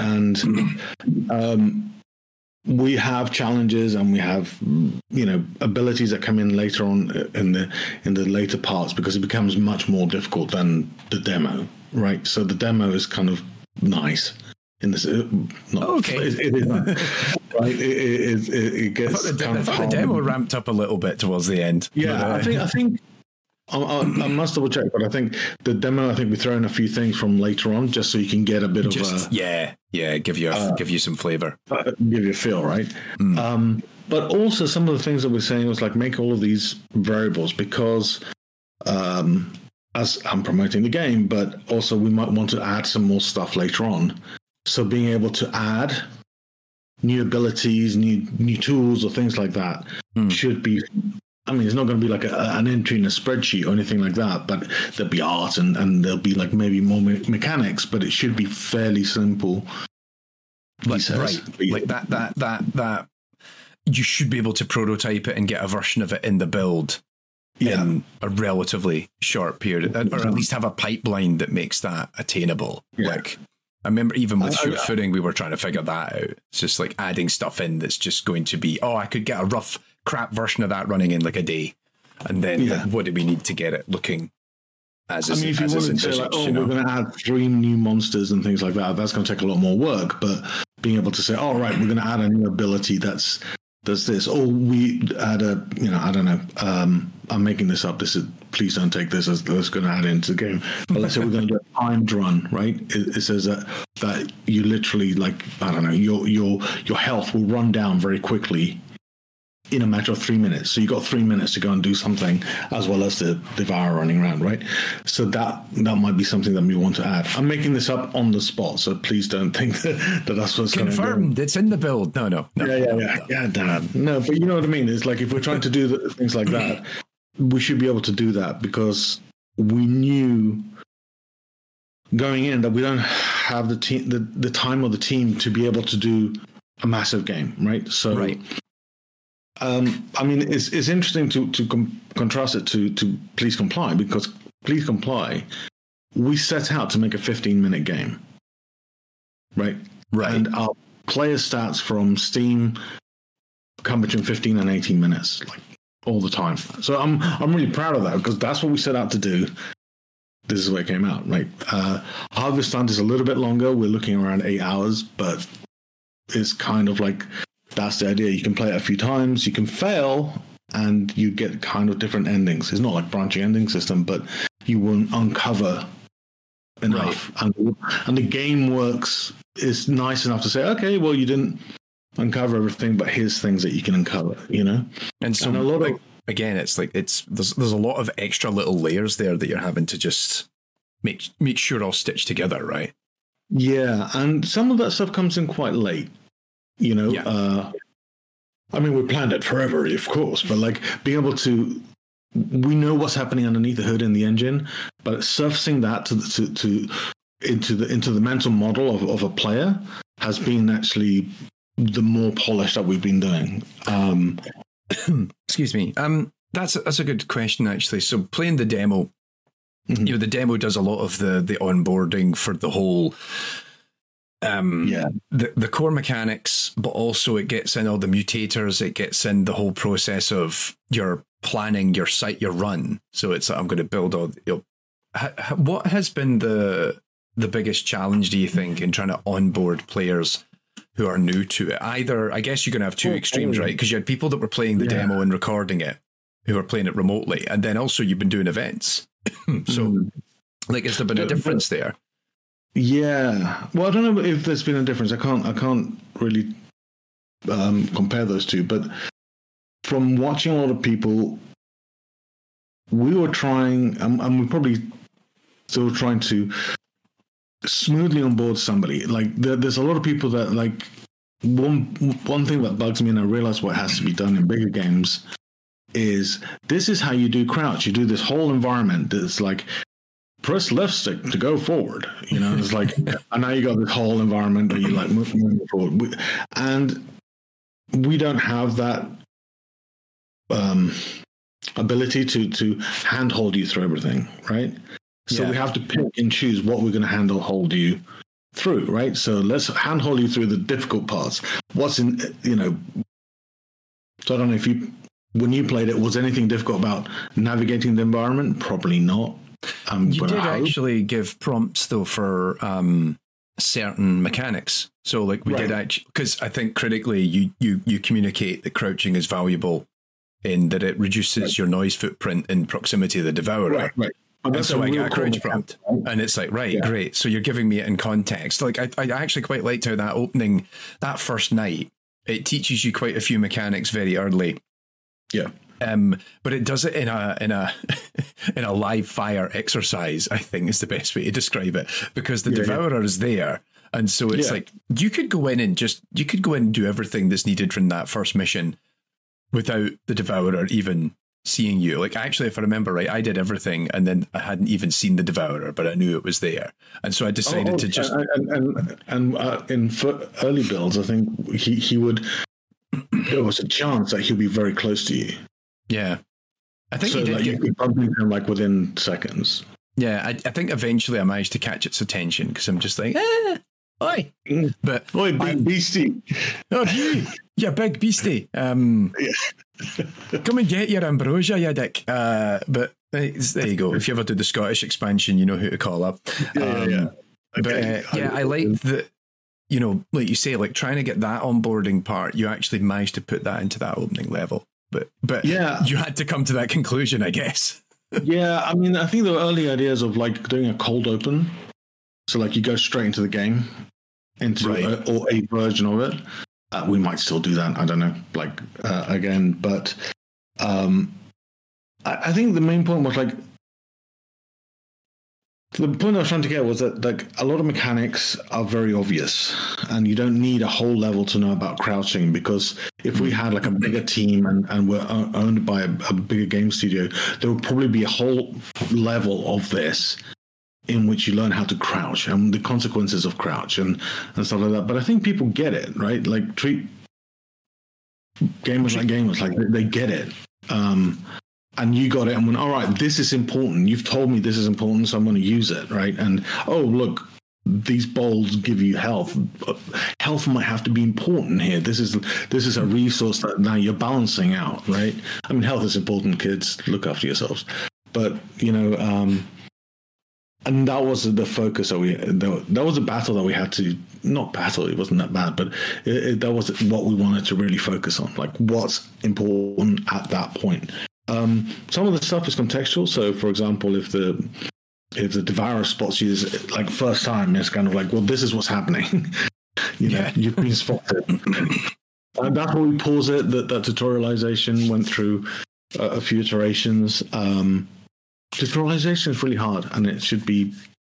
And we have challenges, and we have abilities that come in later on in the later parts, because it becomes much more difficult than the demo, right? So the demo is kind of nice in this. It is right. It gets. I thought the demo ramped up a little bit towards the end. Yeah, I think. I must double check, but I think the demo. I think we throw in a few things from later on, just so you can get a bit of give you some flavor, give you a feel, right? But also some of the things that we're saying was like make all of these variables, because as I'm promoting the game, but also we might want to add some more stuff later on. So being able to add new abilities, new tools, or things like that should be. I mean, it's not going to be like an entry in a spreadsheet or anything like that, but there'll be art and there'll be like maybe more mechanics, but it should be fairly simple Like, right, like that. You should be able to prototype it and get a version of it in the build in a relatively short period, or at least have a pipeline that makes that attainable. Yeah. Like, I remember even with shoot footing, we were trying to figure that out. It's just like adding stuff in that's just going to be, I could get a rough crap version of that running in like a day. And then like, what do we need to get it looking as is? I mean, if you wanted to say like, we're going to add 3 new monsters and things like that, that's going to take a lot more work. But being able to say, all right, we're going to add a new ability does this, or we add a, I don't know, I'm making this up. Please don't take this as that's going to add into the game. But let's say we're going to do a timed run, right? It says that you literally, like, I don't know, your health will run down very quickly in a matter of 3 minutes. So you got 3 minutes to go and do something, as well as the Devour running around, right? So that might be something that we want to add. I'm making this up on the spot, so please don't think that that's what's going to confirmed. It's in the build. No. Yeah, damn. No, but you know what I mean. It's like if we're trying to do things like that, we should be able to do that because we knew going in that we don't have the time or the team to be able to do a massive game, right? So. Right. I mean, it's interesting to contrast it to Please Comply, because Please Comply, we set out to make a 15-minute game, right? Right. And our player stats from Steam come between 15 and 18 minutes, like all the time. So I'm really proud of that because that's what we set out to do. This is where it came out, right? Harvest Hunt is a little bit longer. We're looking around 8 hours, but it's kind of like. That's the idea. You can play it a few times, you can fail, and you get kind of different endings. It's not like branching ending system, but you won't uncover enough. Right. And the game works. It's nice enough to say, okay, well, you didn't uncover everything, but here's things that you can uncover, And so, a lot of, again, it's like there's a lot of extra little layers there that you're having to just make sure all stitched together, right? Yeah, and some of that stuff comes in quite late. I mean, we planned it forever, of course, but like being able to, we know what's happening underneath the hood in the engine, but surfacing that into the mental model of a player has been actually the more polished that we've been doing. Excuse me. That's a good question actually. So playing the demo, the demo does a lot of the onboarding for the whole. The core mechanics, but also it gets in all the mutators, it gets in the whole process of your planning your site, your run. So it's I'm going to build all. What has been the biggest challenge, do you think, in trying to onboard players who are new to it? Either, I guess you're going to have two extremes, right? Because you had people that were playing the demo and recording it, who are playing it remotely, and then also you've been doing events. So, like, has there been a difference there? Yeah, well, I don't know if there's been a difference. I can't really compare those two. But from watching a lot of people, we were trying, and we're probably still trying to smoothly onboard somebody. Like there's a lot of people that like one thing that bugs me, and I realize what has to be done in bigger games is this is how you do crouch. You do this whole environment that's like. Press left stick to go forward. It's like, and now you got this whole environment that you like moving forward. And we don't have that ability to handhold you through everything, right? So we have to pick and choose what we're going to handhold you through, right? So let's handhold you through the difficult parts. What's in, so I don't know when you played it, was anything difficult about navigating the environment? Probably not. You did actually give prompts though for certain mechanics. So like we did actually, because I think critically you communicate that crouching is valuable in that it reduces your noise footprint in proximity to the devourer. Right. And so I get a crouch prompt, and it's like, great. So you're giving me it in context. Like I actually quite liked how that first night, it teaches you quite a few mechanics very early. Yeah. But it does it in a in a live fire exercise, I think is the best way to describe it, because the devourer is there, and so it's like you could go in and do everything that's needed from that first mission without the devourer even seeing you. Like, actually, if I remember right, I did everything, and then I hadn't even seen the Devourer, but I knew it was there, and so I decided to just. In early builds, I think he would. There was a chance that he'll be very close to you. Yeah, I think so you could bump into him like within seconds. Yeah, I think eventually I managed to catch its attention because I'm just like, oi, but oi, big beastie, oh you big beastie, come and get your ambrosia, you dick. But there you go. If you ever do the Scottish expansion, you know who to call up. Okay. But I like that. You know, like you say, like trying to get that onboarding part, you actually managed to put that into that opening level. But yeah, you had to come to that conclusion, I guess. Yeah, I mean, I think there were early ideas of like doing a cold open, so like you go straight into the game, or a version of it. We might still do that. I don't know. Like again, but I think the main point was like. The point I was trying to get was that like a lot of mechanics are very obvious, and you don't need a whole level to know about crouching, because if we had like a bigger team and we're owned by a bigger game studio, there would probably be a whole level of this in which you learn how to crouch and the consequences of crouch and stuff like that. But I think people get it, right? Like treat gamers like gamers, like they get it. And you got it and went, all right, this is important. You've told me this is important, so I'm going to use it, right? And, oh, look, these bowls give you health. Health might have to be important here. This is a resource that now you're balancing out, right? I mean, health is important, kids. Look after yourselves. But, you know, and that was the focus that was a battle that we had to, not battle, it wasn't that bad, but that was what we wanted to really focus on, like what's important at that point. Some of the stuff is contextual. So, for example, if the Devourer spots you like first time, it's kind of like, well, this is what's happening. You've been spotted. And that's why we pause it. That tutorialization went through a few iterations. Tutorialization is really hard, and it should be,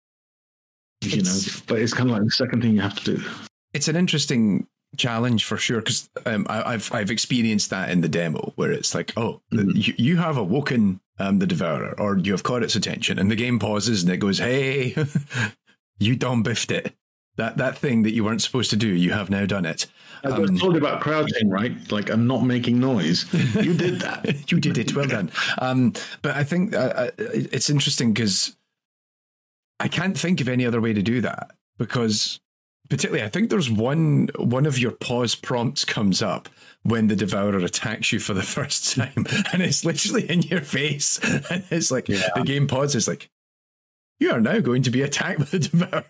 but it's kind of like the second thing you have to do. It's an interesting challenge for sure, because I've experienced that in the demo where it's like, you have awoken the Devourer, or you have caught its attention, and the game pauses and it goes, hey, you dumb biffed it. That thing that you weren't supposed to do, you have now done it. I was told about crouching, right? Like, I'm not making noise. You did that. You did it. Well done. But I think it's interesting because I can't think of any other way to do that, because particularly, I think there's one of your pause prompts comes up when the Devourer attacks you for the first time, and it's literally in your face, and it's like the game pauses, like, you are now going to be attacked by the Devourer.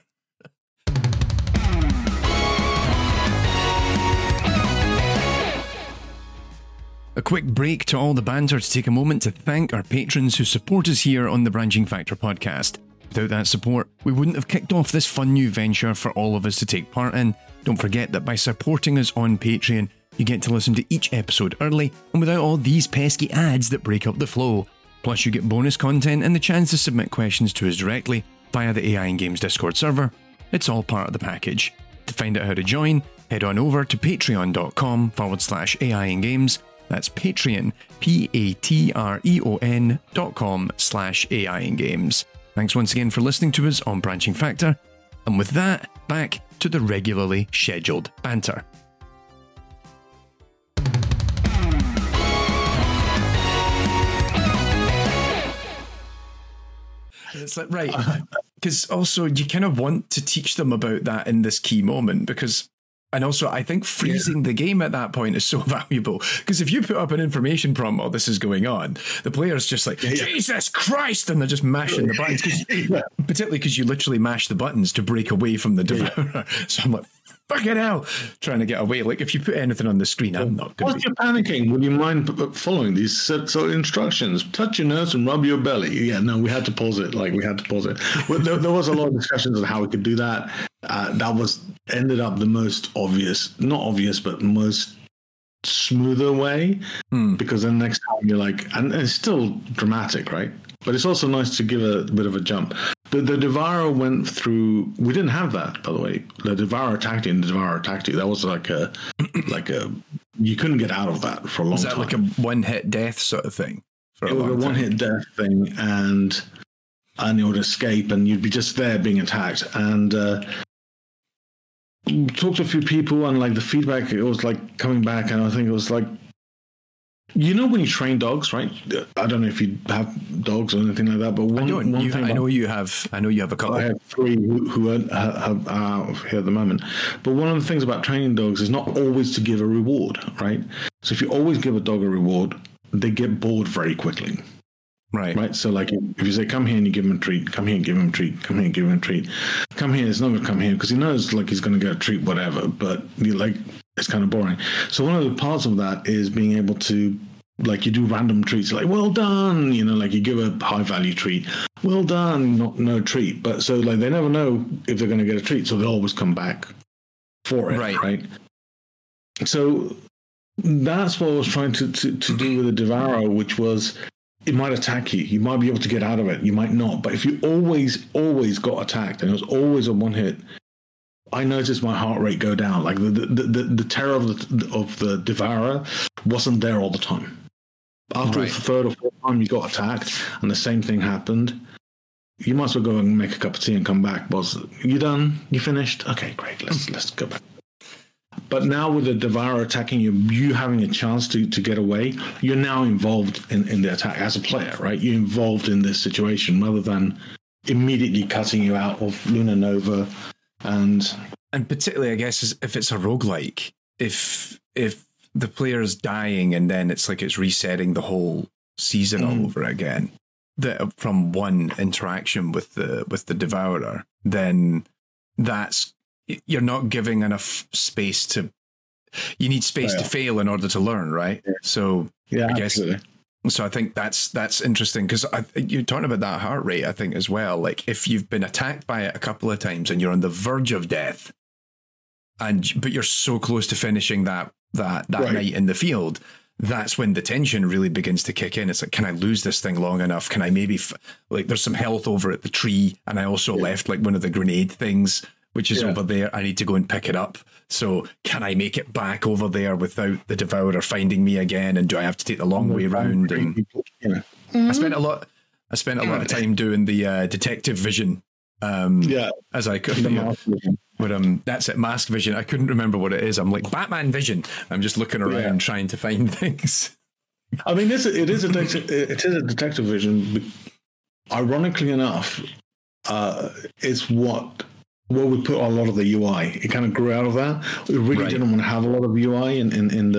A quick break to all the banter to take a moment to thank our patrons who support us here on the Branching Factor podcast. Without that support, we wouldn't have kicked off this fun new venture for all of us to take part in. Don't forget that by supporting us on Patreon, you get to listen to each episode early and without all these pesky ads that break up the flow. Plus, you get bonus content and the chance to submit questions to us directly via the AI in Games Discord server. It's all part of the package. To find out how to join, head on over to patreon.com/AI in Games. That's Patreon, patreon.com/AI in Games. Thanks once again for listening to us on Branching Factor. And with that, back to the regularly scheduled banter. It's like, right, because also you kind of want to teach them about that in this key moment, because, and also I think freezing the game at that point is so valuable, because if you put up an information prompt while this is going on, the player's just like, Jesus Christ, and they're just mashing the buttons, particularly because you literally mash the buttons to break away from the Devourer. So I'm like, fucking hell, trying to get away. Like, if you put anything on the screen, I'm not going to. Whilst you're panicking, would you mind following these sort of instructions? Touch your nose and rub your belly. Yeah, no, we had to pause it. Well, there was a lot of discussions on how we could do that. That ended up the most obvious, not obvious, but most smoother way. Because then next time you're like, and it's still dramatic, right? But it's also nice to give a bit of a jump. The Devourer went through. We didn't have that, by the way. The Devourer attacked you, and the Devourer attacked you. That was like a. You couldn't get out of that for a long time. Is that like a one-hit death sort of thing? for it a was a long time. one-hit death thing, and it would escape, and you'd be just there being attacked. And talked to a few people, and like the feedback, it was like coming back, and I think it was like, when you train dogs, right? I don't know if you have dogs or anything like that, but I know you have a couple. I have 3 who are here at the moment. But one of the things about training dogs is not always to give a reward, right? So if you always give a dog a reward, they get bored very quickly. Right. So like if you say, come here and you give him a treat, come here and give him a treat, come here and give him a treat. Come here, it's not going to come here because he knows like he's going to get a treat, whatever. But it's kind of boring. So one of the parts of that is being able to, like, you do random treats, like, well done, like you give a high value treat, well done, no treat. But so like they never know if they're going to get a treat. So they always come back for it. Right. So that's what I was trying to do with the Devourer, which was, it might attack you. You might be able to get out of it. You might not. But if you always got attacked and it was always a one hit, I noticed my heart rate go down. Like the terror of the Devourer wasn't there all the time. After the third or fourth time you got attacked and the same thing happened, you might as well go and make a cup of tea and come back. Was you done? You finished? Okay, great. Let's go back. But now with the Devourer attacking you having a chance to get away, you're now involved in the attack as a player, right? You're involved in this situation rather than immediately cutting you out of Luna Nova. And particularly, I guess, if it's a roguelike, if the player's dying and then it's like it's resetting the whole season all over again, from one interaction with the Devourer, then you're not giving enough space to. You need space to fail in order to learn, right? Yeah. So I guess. Absolutely. So I think that's interesting because you're talking about that heart rate. I think as well. Like if you've been attacked by it a couple of times and you're on the verge of death, but you're so close to finishing that night in the field, that's when the tension really begins to kick in. It's like, can I lose this thing long enough? Can I maybe there's some health over at the tree, and I also left like one of the grenade things, which is over there. I need to go and pick it up. So can I make it back over there without the Devourer finding me again? And do I have to take the long way round? And I spent a lot of time doing the detective vision. As I could. But that's it, mask vision. I couldn't remember what it is. I'm like Batman vision. I'm just looking around trying to find things. I mean, it is a detective vision. Ironically enough, it's what we put a lot of the UI. It kind of grew out of that. We really didn't want to have a lot of UI in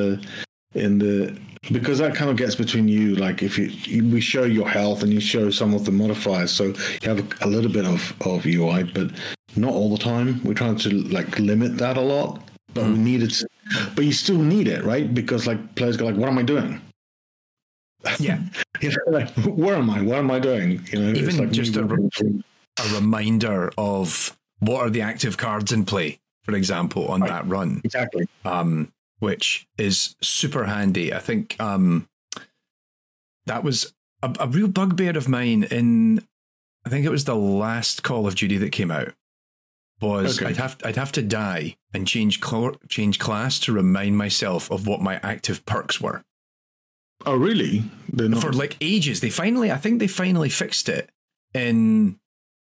the because that kind of gets between you. Like if we show your health and you show some of the modifiers, so you have a little bit of UI, but not all the time. We're trying to like limit that a lot, but we needed to, but you still need it, right? Because like players go like, what am I doing? Yeah. Like, where am I? What am I doing? Even it's like just a reminder of what are the active cards in play, for example, on that run. Exactly. Which is super handy. I think that was a real bugbear of mine in, I think it was the last Call of Duty that came out. I'd have to die and change class to remind myself of what my active perks were. Oh, really? For like ages. I think they finally fixed it in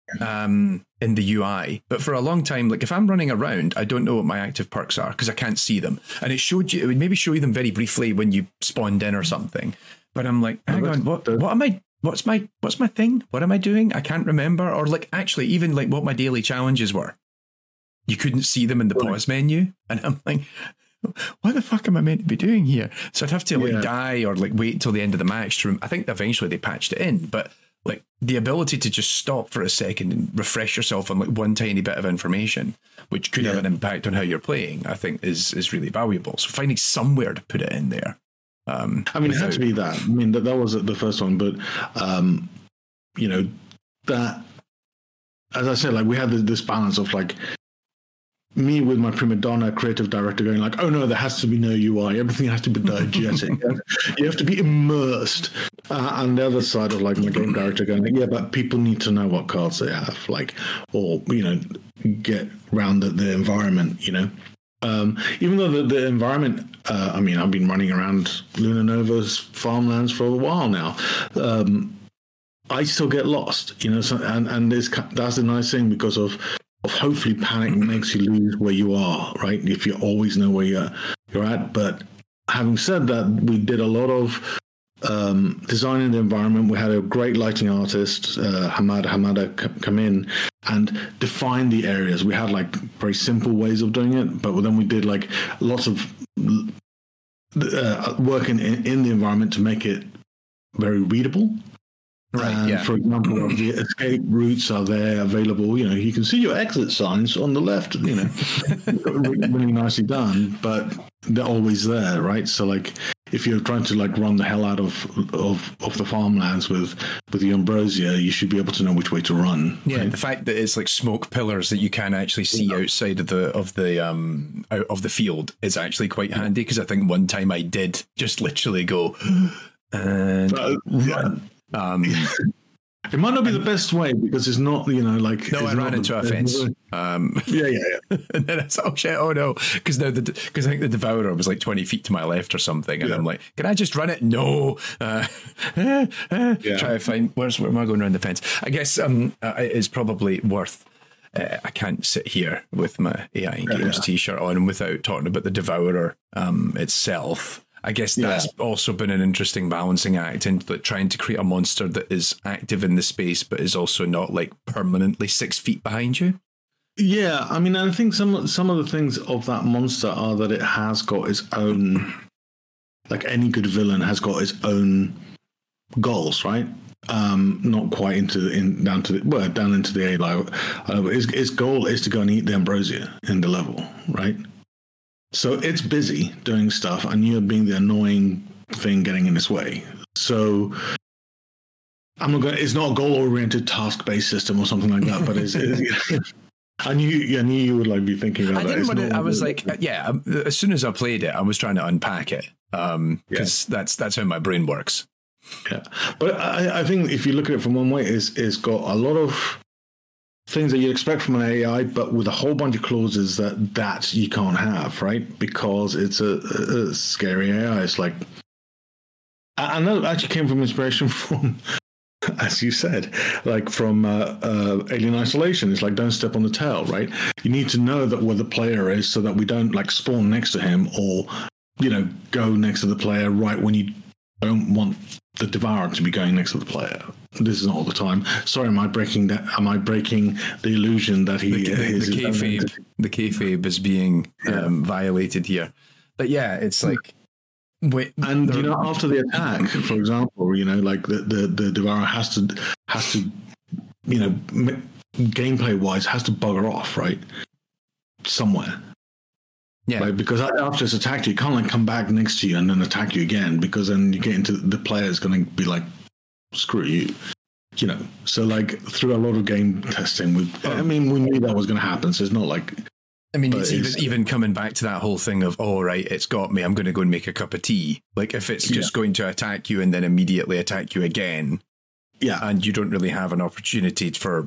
the UI, but for a long time, like if I'm running around, I don't know what my active perks are because I can't see them. And it would maybe show you them very briefly when you spawned in or something. But I'm like, hang on, what am I? What's my thing? What am I doing? I can't remember. Or like actually, even like what my daily challenges were, you couldn't see them in the pause menu, and I'm like, what the fuck am I meant to be doing here? So I'd have to like die or like wait until the end of the match. I think eventually they patched it in, but like the ability to just stop for a second and refresh yourself on like one tiny bit of information, which could have an impact on how you're playing, I think is really valuable. So finding somewhere to put it in there. I mean, it had to be that. I mean, that was the first one, but that, as I said, like we had this balance of like me with my prima donna creative director going like, oh no, there has to be no UI. Everything has to be diegetic. You have to be immersed. And the other side of like my game director going like, yeah, but people need to know what cards they have, like, or, get around the environment, Even though the environment, I mean, I've been running around Luna Nova's farmlands for a while now. I still get lost, you know, and that's a nice thing because of hopefully panic makes you lose where you are, right? If you always know where you're at. But having said that, we did a lot of designing the environment. We had a great lighting artist, Hamada, come in and define the areas. We had like very simple ways of doing it, but then we did like lots of work in the environment to make it very readable. Right. Yeah. For example, the escape routes are there available. You know, you can see your exit signs on the left. You know, really nicely done, but they're always there, right? So, like, if you're trying to like run the hell out of the farmlands with the Ambrosia, you should be able to know which way to run. Yeah, right? The fact that it's like smoke pillars that you can actually see outside of the field is actually quite handy, because I think one time I did just literally go and run. It might not be the best way because it's not, you know, like. No, I ran into a fence. Yeah. And then I said, oh shit, oh no. Because I think the Devourer was like 20 feet to my left or something. And I'm like, can I just run it? No. Try to find, where am I going around the fence? I guess it's probably worth. I can't sit here with my AI and Games t-shirt on without talking about the Devourer itself. I guess that's also been an interesting balancing act in trying to create a monster that is active in the space, but is also not like permanently 6 feet behind you. Yeah, I mean, I think some of the things of that monster are that it has got its own, like any good villain has got its own goals, right? Not quite down into the A level. Its goal is to go and eat the Ambrosia in the level, right? So it's busy doing stuff, and you're being the annoying thing getting in its way. So it's not a goal-oriented, task-based system or something like that. But I knew you would like be thinking about that. I was like, as soon as I played it, I was trying to unpack it because that's how my brain works. Yeah, but I think if you look at it from one way, it's got a lot of things that you'd expect from an AI, but with a whole bunch of clauses that you can't have, right? Because it's a scary AI. It's like, and that actually came from inspiration from, as you said, like from Alien Isolation. It's like, don't step on the tail, right? You need to know that where the player is so that we don't like spawn next to him or, you know, go next to the player right when you don't want the Devourer to be going next to the player. This is not all the time. Sorry, am I breaking the illusion that he is the kayfabe is being violated here? But yeah, it's like, and you know, after the attack, for example, you know, like the Devourer has to, you know, gameplay wise, has to bugger off, right, somewhere. Yeah, right? Because after it's attacked you can't like come back next to you and then attack you again, because then you get into the player's going to be like, screw you, you know. So like through a lot of game testing, we knew that was going to happen. So it's not like, I mean, it's even coming back to that whole thing of, oh, right, it's got me, I'm going to go and make a cup of tea. Like if it's just going to attack you and then immediately attack you again, and you don't really have an opportunity for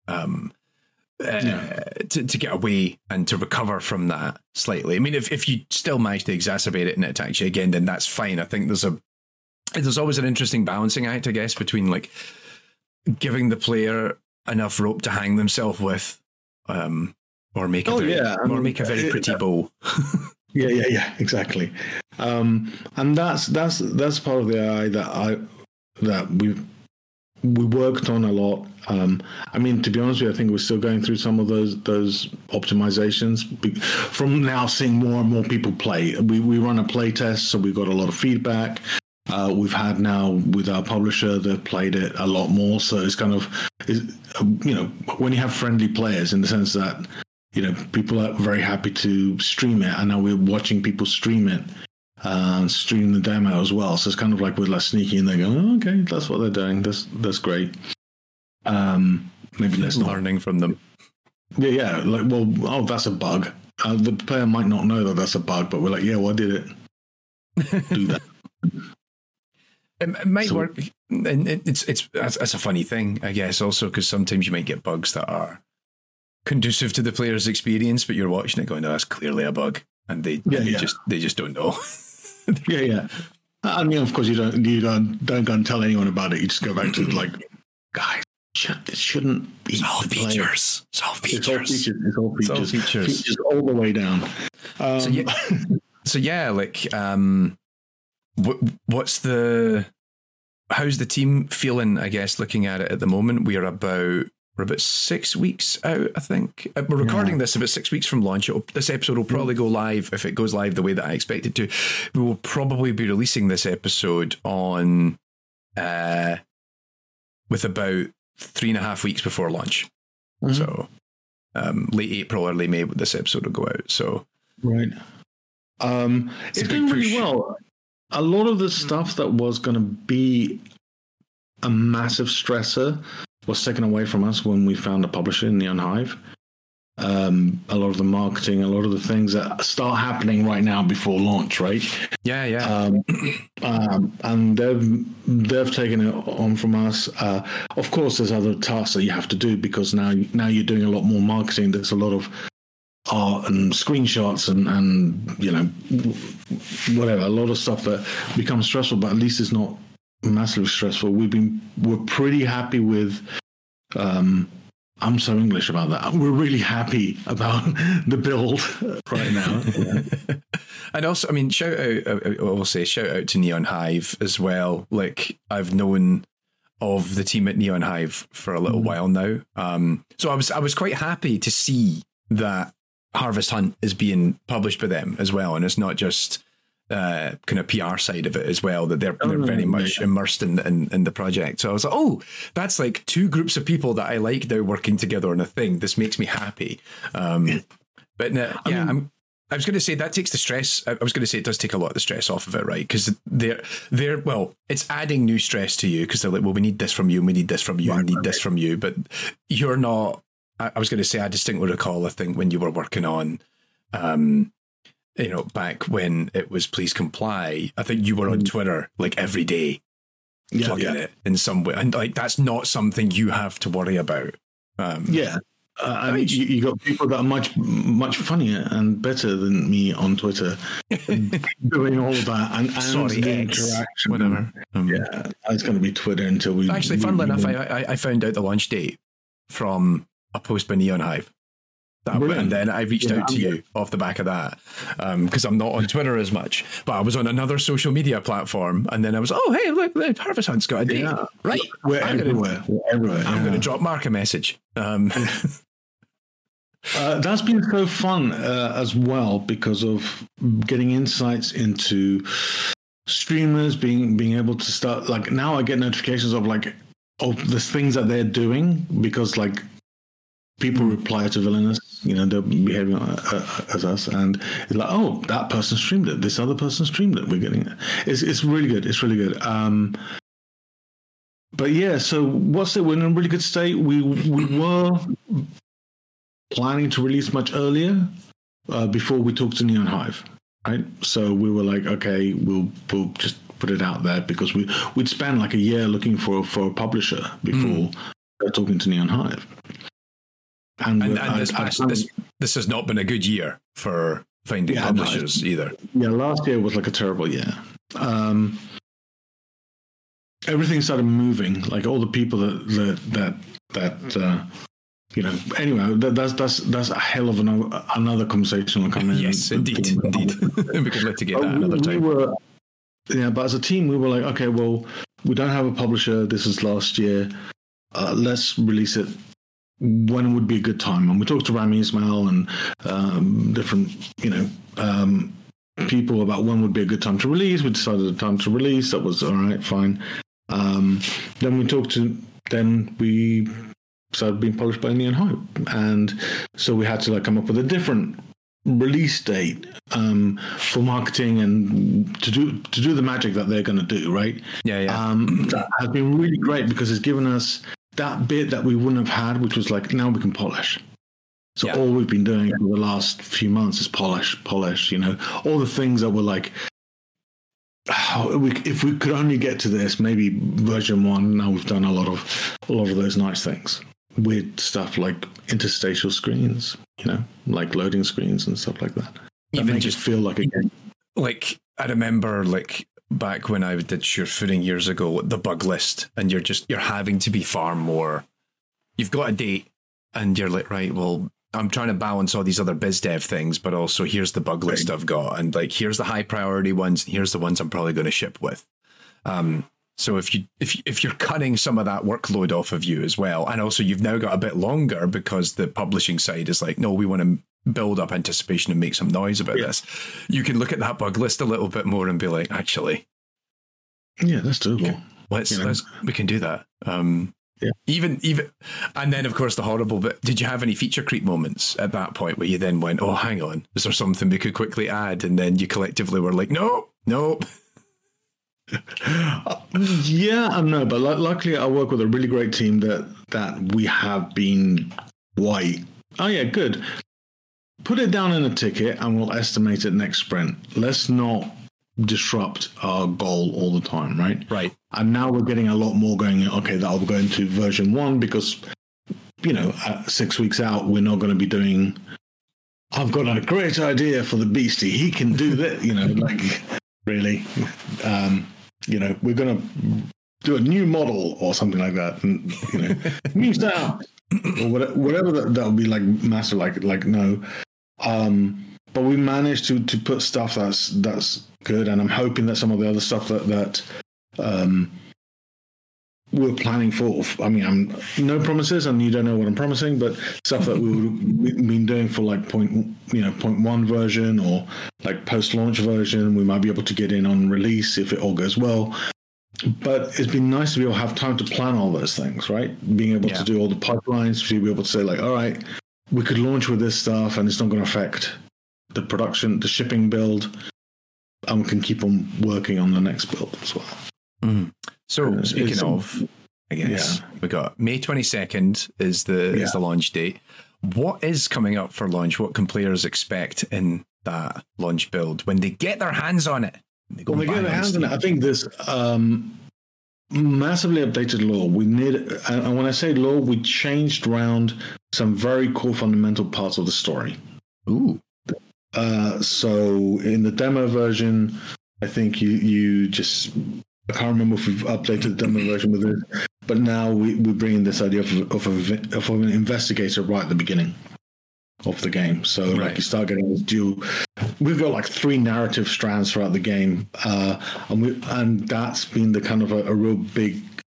to get away and to recover from that slightly. I mean, if you still manage to exacerbate it and it attacks you again, then that's fine. I think there's always an interesting balancing act, I guess, between like giving the player enough rope to hang themselves with, or make a very pretty bow. yeah, exactly. And that's part of the AI that we worked on a lot. I mean, to be honest with you, I think we're still going through some of those optimizations from now seeing more and more people play. We run a play test, so we've got a lot of feedback. We've had now with our publisher, they've played it a lot more. So it's kind of, you know, when you have friendly players in the sense that, you know, people are very happy to stream it, and now we're watching people stream it. Stream the demo as well, so it's kind of like we're like sneaking in there going, oh, okay, that's what they're doing, that's great. Maybe let's learning from them. Yeah, like, well, oh, that's a bug. The player might not know that that's a bug, but we're like, yeah, well, I did it. Do that. It might work, and it's a funny thing, I guess, also because sometimes you might get bugs that are conducive to the player's experience, but you're watching it going, "No, that's clearly a bug," and they just don't know. Yeah. I mean, of course, you don't go and tell anyone about it. You just go back to like, guys, this shouldn't be Solve features. It's all features. Features all the way down. How's the team feeling? I guess looking at it at the moment, we're about 6 weeks out. I think we're recording this about 6 weeks from launch. This episode will probably go live, if it goes live the way that I expect it to. We will probably be releasing this episode on with about 3.5 weeks before launch. So late April, early May, this episode will go out. So right. It's doing really well. A lot of the stuff that was going to be a massive stressor was taken away from us when we found a publisher in Neon Hive. A lot of the marketing, a lot of the things that start happening right now before launch, right? Yeah. And they've taken it on from us. Of course, there's other tasks that you have to do because now you're doing a lot more marketing. There's a lot of art and screenshots and you know, whatever, a lot of stuff that becomes stressful, but at least it's not massively stressful. We're pretty happy with I'm so English about that. We're really happy about the build right now. And also, I mean, shout out to Neon Hive as well. Like, I've known of the team at Neon Hive for a little while now. So I was quite happy to see that Harvest Hunt is being published by them as well, and it's not just kind of PR side of it as well, that they're very much immersed in the project. So I was like, oh, that's like two groups of people that I like now working together on a thing. This makes me happy. I was going to say that takes the stress. I was going to say it does take a lot of the stress off of it, right? Because it's adding new stress to you because they're like, well, we need this from you, and we need this from you, and we need this from you, but you're not. I was going to say, I distinctly recall, I think, when you were working on, back when it was Please Comply, I think you were on Twitter like every day, plugging it in some way. And like, that's not something you have to worry about. I mean, you got people that are much, much funnier and better than me on Twitter doing all that and the interaction. Whatever. It's going to be Twitter until we... Actually, funnily enough, I found out the launch date from a post by Neon Hive. And then I reached out to you off the back of that because I'm not on Twitter as much, but I was on another social media platform, and then I was, oh, hey, look, Harvest Hunt's got a date. Yeah. Right. We're everywhere. I'm going to drop Mark a message. That's been so fun as well because of getting insights into streamers, being able to start, like, now I get notifications of the things that they're doing because, like, people reply to Villainous, they're behaving as us, and it's like, oh, that person streamed it, this other person streamed it, we're getting it. It's really good. It's really good. But yeah, so we're in a really good state. We were planning to release much earlier before we talked to Neon Hive, right? So we were like, okay, we'll just put it out there because we'd spend like a year looking for a publisher before talking to Neon Hive. And this has not been a good year for finding publishers either. Yeah, last year was like a terrible year. Everything started moving, like all the people that anyway, that's a hell of another conversation will come in. Yes, indeed. We could litigate that another time. But as a team, we were like, okay, well, we don't have a publisher. This is last year. Let's release it when would be a good time. And we talked to Rami Ismail and different, people about when would be a good time to release. We decided the time to release. That was all right, fine. Then we started being published by Neon Hive. And so we had to come up with a different release date for marketing and to do the magic that they're going to do, right? That has been really great because it's given us that bit that we wouldn't have had, which was like, now we can polish. So all we've been doing for the last few months is polish, all the things that were like, if we could only get to this, maybe version 1, now we've done a lot of those nice things. weird stuff like interstitial screens, like loading screens and stuff like that. Even just feel like a game. Like, I remember, like, back when I did Sure Footing years ago, the bug list, and you're having to be far more. You've got a date, and you're like, right, well, I'm trying to balance all these other biz dev things, but also here's the bug list I've got, and like here's the high priority ones, and here's the ones I'm probably going to ship with. So if you're cutting some of that workload off of you as well, and also you've now got a bit longer because the publishing side is like, no, we want to build up anticipation and make some noise about this. You can look at that bug list a little bit more and be like, actually, yeah, that's doable. We can do that. Yeah. Even, and then of course the horrible bit. Did you have any feature creep moments at that point where you then went, "Oh, hang on, is there something we could quickly add?" And then you collectively were like, "No." Yeah and no, but luckily I work with a really great team that we have been quite. Oh yeah, good. Put it down in a ticket, and we'll estimate it next sprint. Let's not disrupt our goal all the time, right? Right. And now we're getting a lot more going, okay, that'll go into version 1 because, 6 weeks out, we're not going to be doing, I've got a great idea for the beastie. He can do that, like, really. We're going to do a new model or something like that. And, new sound or whatever that'll be like massive, like no. But we managed to put stuff that's good, and I'm hoping that some of the other stuff that we're planning for. I mean, I'm no promises, and you don't know what I'm promising, but stuff that we've been doing for like point 1 version or like post-launch version, we might be able to get in on release if it all goes well. But it's been nice to be able to have time to plan all those things, right? Being able to do all the pipelines, to be able to say like, all right, we could launch with this stuff, and it's not going to affect the production, the shipping build, and we can keep on working on the next build as well. Mm. So speaking of, I guess we got May 22nd is the launch date. What is coming up for launch? What can players expect in that launch build when they get their hands on it? When they get their hands on it, I think this massively updated lore. We need, and when I say lore, we changed around some very cool fundamental parts of the story. Ooh. So in the demo version, I think you just, I can't remember if we've updated the demo version with it, but now we bring in this idea of an investigator right at the beginning of the game. So like you start getting this dual. We've got like 3 narrative strands throughout the game, and that's been the kind of a real big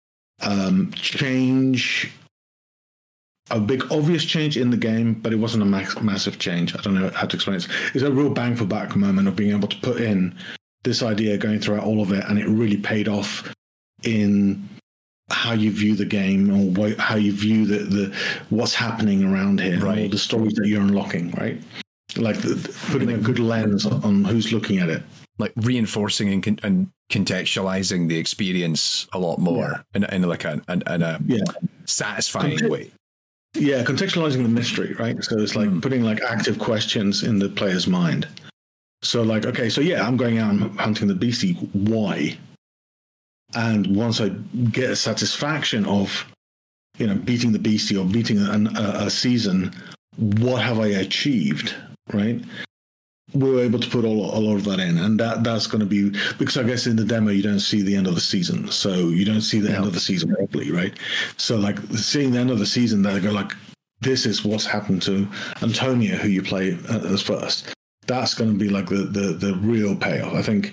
change. A big obvious change in the game, but it wasn't a massive change. I don't know how to explain it. It's a real bang for buck moment of being able to put in this idea going throughout all of it, and it really paid off in how you view the game or how you view the what's happening around here, and all the stories that you're unlocking, right? Like putting a good lens on who's looking at it. Like reinforcing and contextualizing the experience a lot more in like a satisfying way. Yeah, contextualizing the mystery, right? So it's like putting like active questions in the player's mind. So like, okay, so I'm going out and hunting the beastie. Why? And once I get a satisfaction of, beating the beastie or beating a season, what have I achieved, right? We were able to put a lot of that in, and that's going to be, because I guess in the demo you don't see the end of the season, so you don't see the end of the season properly, right? So like seeing the end of the season, they go like, this is what's happened to Antonia, who you play as first. That's going to be like the real payoff. I think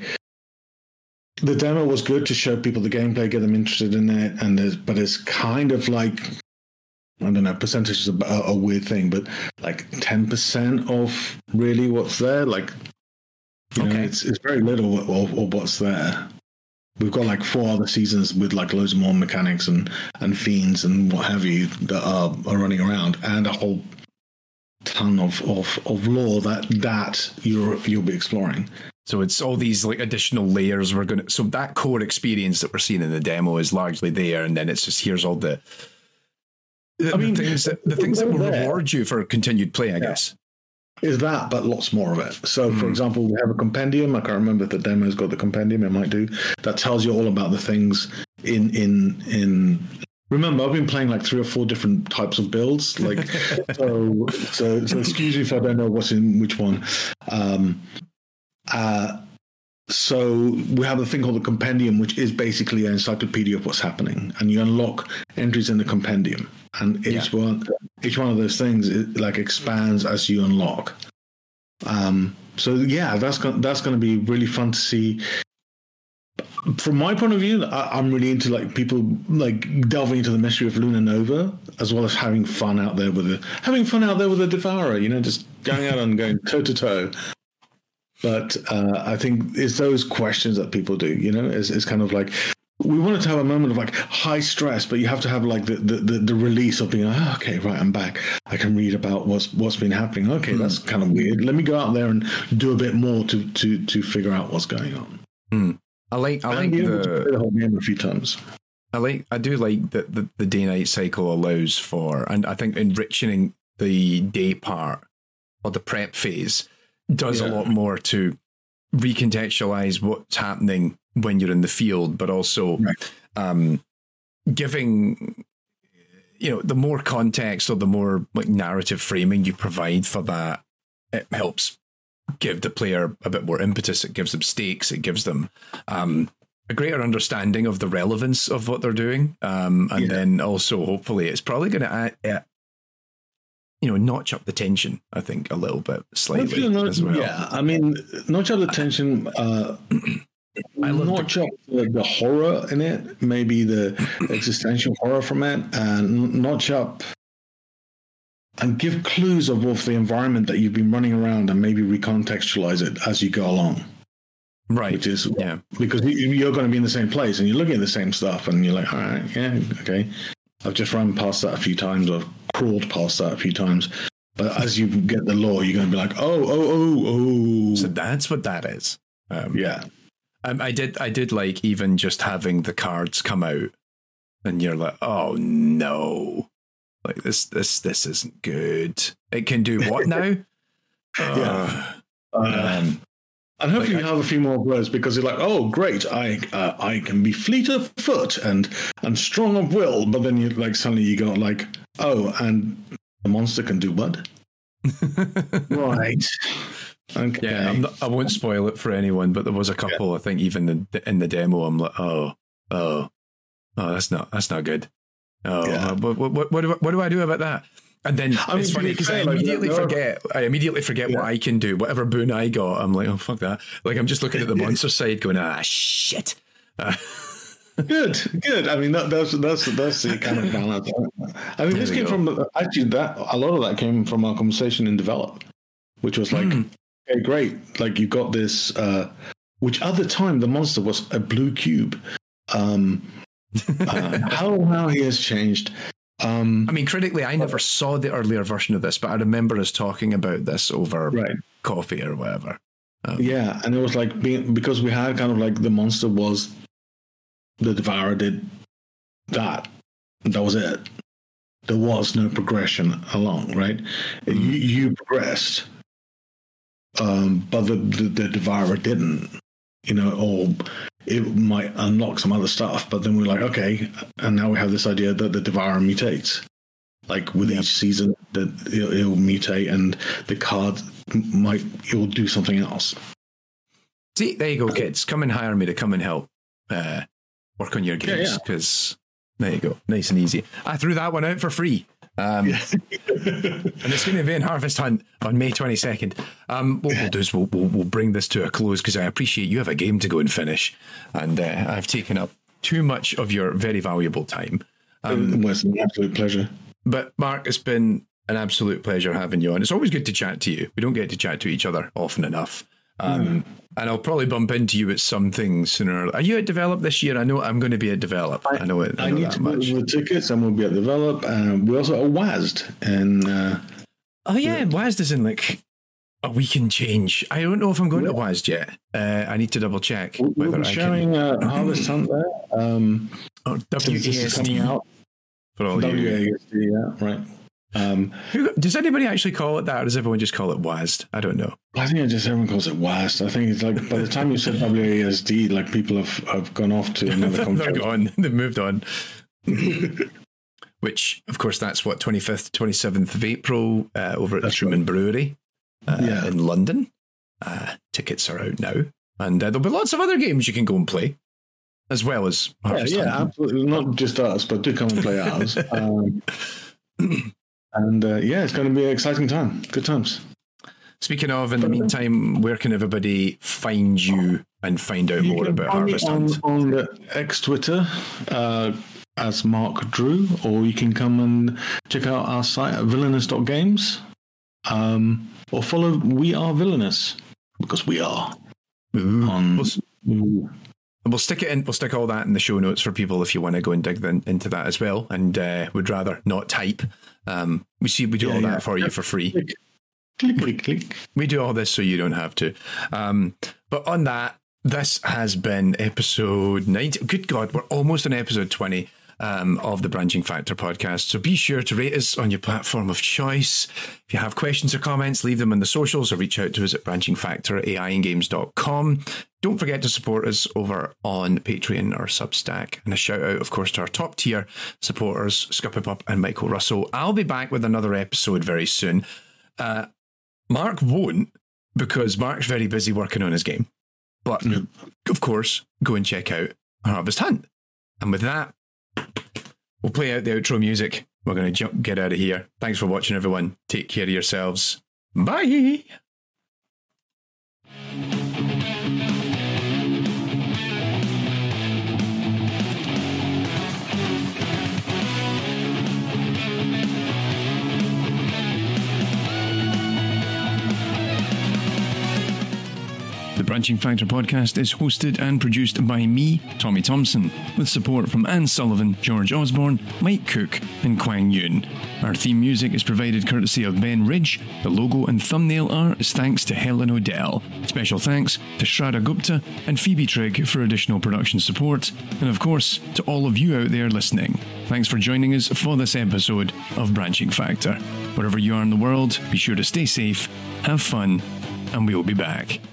the demo was good to show people the gameplay, get them interested in it, but it's kind of like, I don't know, percentage is a weird thing, but like 10% of really what's there, like, it's very little of what's there. We've got like 4 other seasons with like loads more mechanics and fiends and what have you that are running around, and a whole ton of lore that you'll be exploring. So it's all these like additional layers so that core experience that we're seeing in the demo is largely there, and then it's just here's all the things that will reward you for continued play, I guess. Is that, but lots more of it. So, for example, we have a compendium. I can't remember if the demo's got the compendium. It might do. That tells you all about the things in remember, I've been playing like 3 or 4 different types of builds. Like, so excuse me if I don't know what's in which one. So we have a thing called the compendium, which is basically an encyclopedia of what's happening, and you unlock entries in the compendium, and each one of those things like expands as you unlock. So yeah, that's going to be really fun to see. From my point of view, I'm really into like people like delving into the mystery of Luna Nova, as well as having fun out there with the Devourer. You know, just going out and going toe to toe. But I think it's those questions that people do. You know, it's kind of like we wanted to have a moment of like high stress, but you have to have like the release of being like, okay, right, I'm back. I can read about what's been happening. Okay, that's kind of weird. Let me go out there and do a bit more to figure out what's going on. I like the whole game a few times. I do like that the day-night cycle allows for, and I think enriching the day part or the prep phase does a lot more to recontextualize what's happening when you're in the field, but also giving, you know, the more context or the more like narrative framing you provide for that, it helps give the player a bit more impetus. It gives them stakes. It gives them a greater understanding of the relevance of what they're doing. And then also, hopefully, it's probably going to, notch up the tension, I think, a little bit, slightly as well. Yeah, I mean, notch up the tension. Notch up the horror in it, maybe the existential horror from it, and notch up and give clues of the environment that you've been running around, and maybe recontextualize it as you go along. Right. Which is because you're going to be in the same place and you're looking at the same stuff, and you're like, all right, yeah, okay. I've just run past that a few times, or crawled past that a few times. But as you get the lore, you're going to be like, oh. So that's what that is. Yeah. I did like even just having the cards come out, and you're like, oh no, like this isn't good. It can do what now? And hopefully you have a few more words, because you're like, oh great, I can be fleet of foot and strong of will, but then you like suddenly you got like, oh, and the monster can do what? Right. Okay. Yeah, I won't spoil it for anyone, but there was a couple. I think even in the demo, I'm like, oh, that's not good. What do I do about that? And then it's funny because I immediately forget what I can do. Whatever boon I got, I'm like, oh fuck that. Like I'm just looking at the monster side, going, shit. Good. I mean, that's the kind of balance. I mean, this came from actually that a lot of that came from our conversation in Develop, which was like, okay, great. Like you got this, which at the time the monster was a blue cube. How he has changed. I mean, critically, I never saw the earlier version of this, but I remember us talking about this over coffee or whatever. And it was like because we had kind of like the monster was the Devourer did that. That was it. There was no progression along, right? You progressed, but the Devourer didn't. You know, or it might unlock some other stuff, but then we're like, okay, and now we have this idea that the Devourer mutates. Like with each season, that it'll mutate, and the card it will do something else. See, there you go, kids. Come and hire me to come and help work on your games, because there you go, nice and easy. I threw that one out for free. And it's going to be in Harvest Hunt on May 22nd. What we'll do is we'll bring this to a close, because I appreciate you have a game to go and finish, and I've taken up too much of your very valuable time. It was an absolute pleasure. But Mark, it's been an absolute pleasure having you on. It's always good to chat to you. We don't get to chat to each other often enough. And I'll probably bump into you at something sooner. Are you at Develop this year? I know I'm going to be at Develop. I know it. I need to book the tickets, and we'll be at Develop. We also are WASD. And WASD is in like a week and change. I don't know if I'm going to WASD yet. I need to double check whether we're showing Harvest Hunt there. WASD out. For all WASD, right. Does anybody actually call it that, or does everyone just call it WASD? I don't know. I think everyone calls it WASD. I think it's like by the time you said WASD, like people have gone off to another conference. They're gone. They've moved on. which, of course, that's what, 25th, 27th of April over at the Truman Brewery in London. Tickets are out now. And there'll be lots of other games you can go and play, as well as Harvest Hunt. Absolutely. Not just us, but do come and play ours. It's going to be an exciting time. Good times. Speaking of, in the meantime, where can everybody find you and find out more about Harvest Hunt? On the X Twitter as Mark Drew, or you can come and check out our site at villainous.games, or follow We Are Villainous, because we are. We'll stick it in. We'll stick all that in the show notes for people if you want to go and dig into that as well. And would rather not type. We do all that for you for free. Click. We do all this so you don't have to. But on that, this has been episode 90. Good God, we're almost on episode 20 of the Branching Factor podcast. So be sure to rate us on your platform of choice. If you have questions or comments, leave them in the socials or reach out to us at branchingfactor@aiandgames.com. Don't forget to support us over on Patreon or Substack. And a shout out, of course, to our top tier supporters, Scupperpup and Michael Russell. I'll be back with another episode very soon. Mark won't, because Mark's very busy working on his game. But, of course, go and check out Harvest Hunt. And with that, we'll play out the outro music. We're going to get out of here. Thanks for watching, everyone. Take care of yourselves. Bye! The Branching Factor podcast is hosted and produced by me, Tommy Thompson, with support from Anne Sullivan, George Osborne, Mike Cook, and Kwang Yun. Our theme music is provided courtesy of Ben Ridge. The logo and thumbnail art is thanks to Helen Odell. Special thanks to Shraddha Gupta and Phoebe Trigg for additional production support. And of course, to all of you out there listening. Thanks for joining us for this episode of Branching Factor. Wherever you are in the world, be sure to stay safe, have fun, and we'll be back.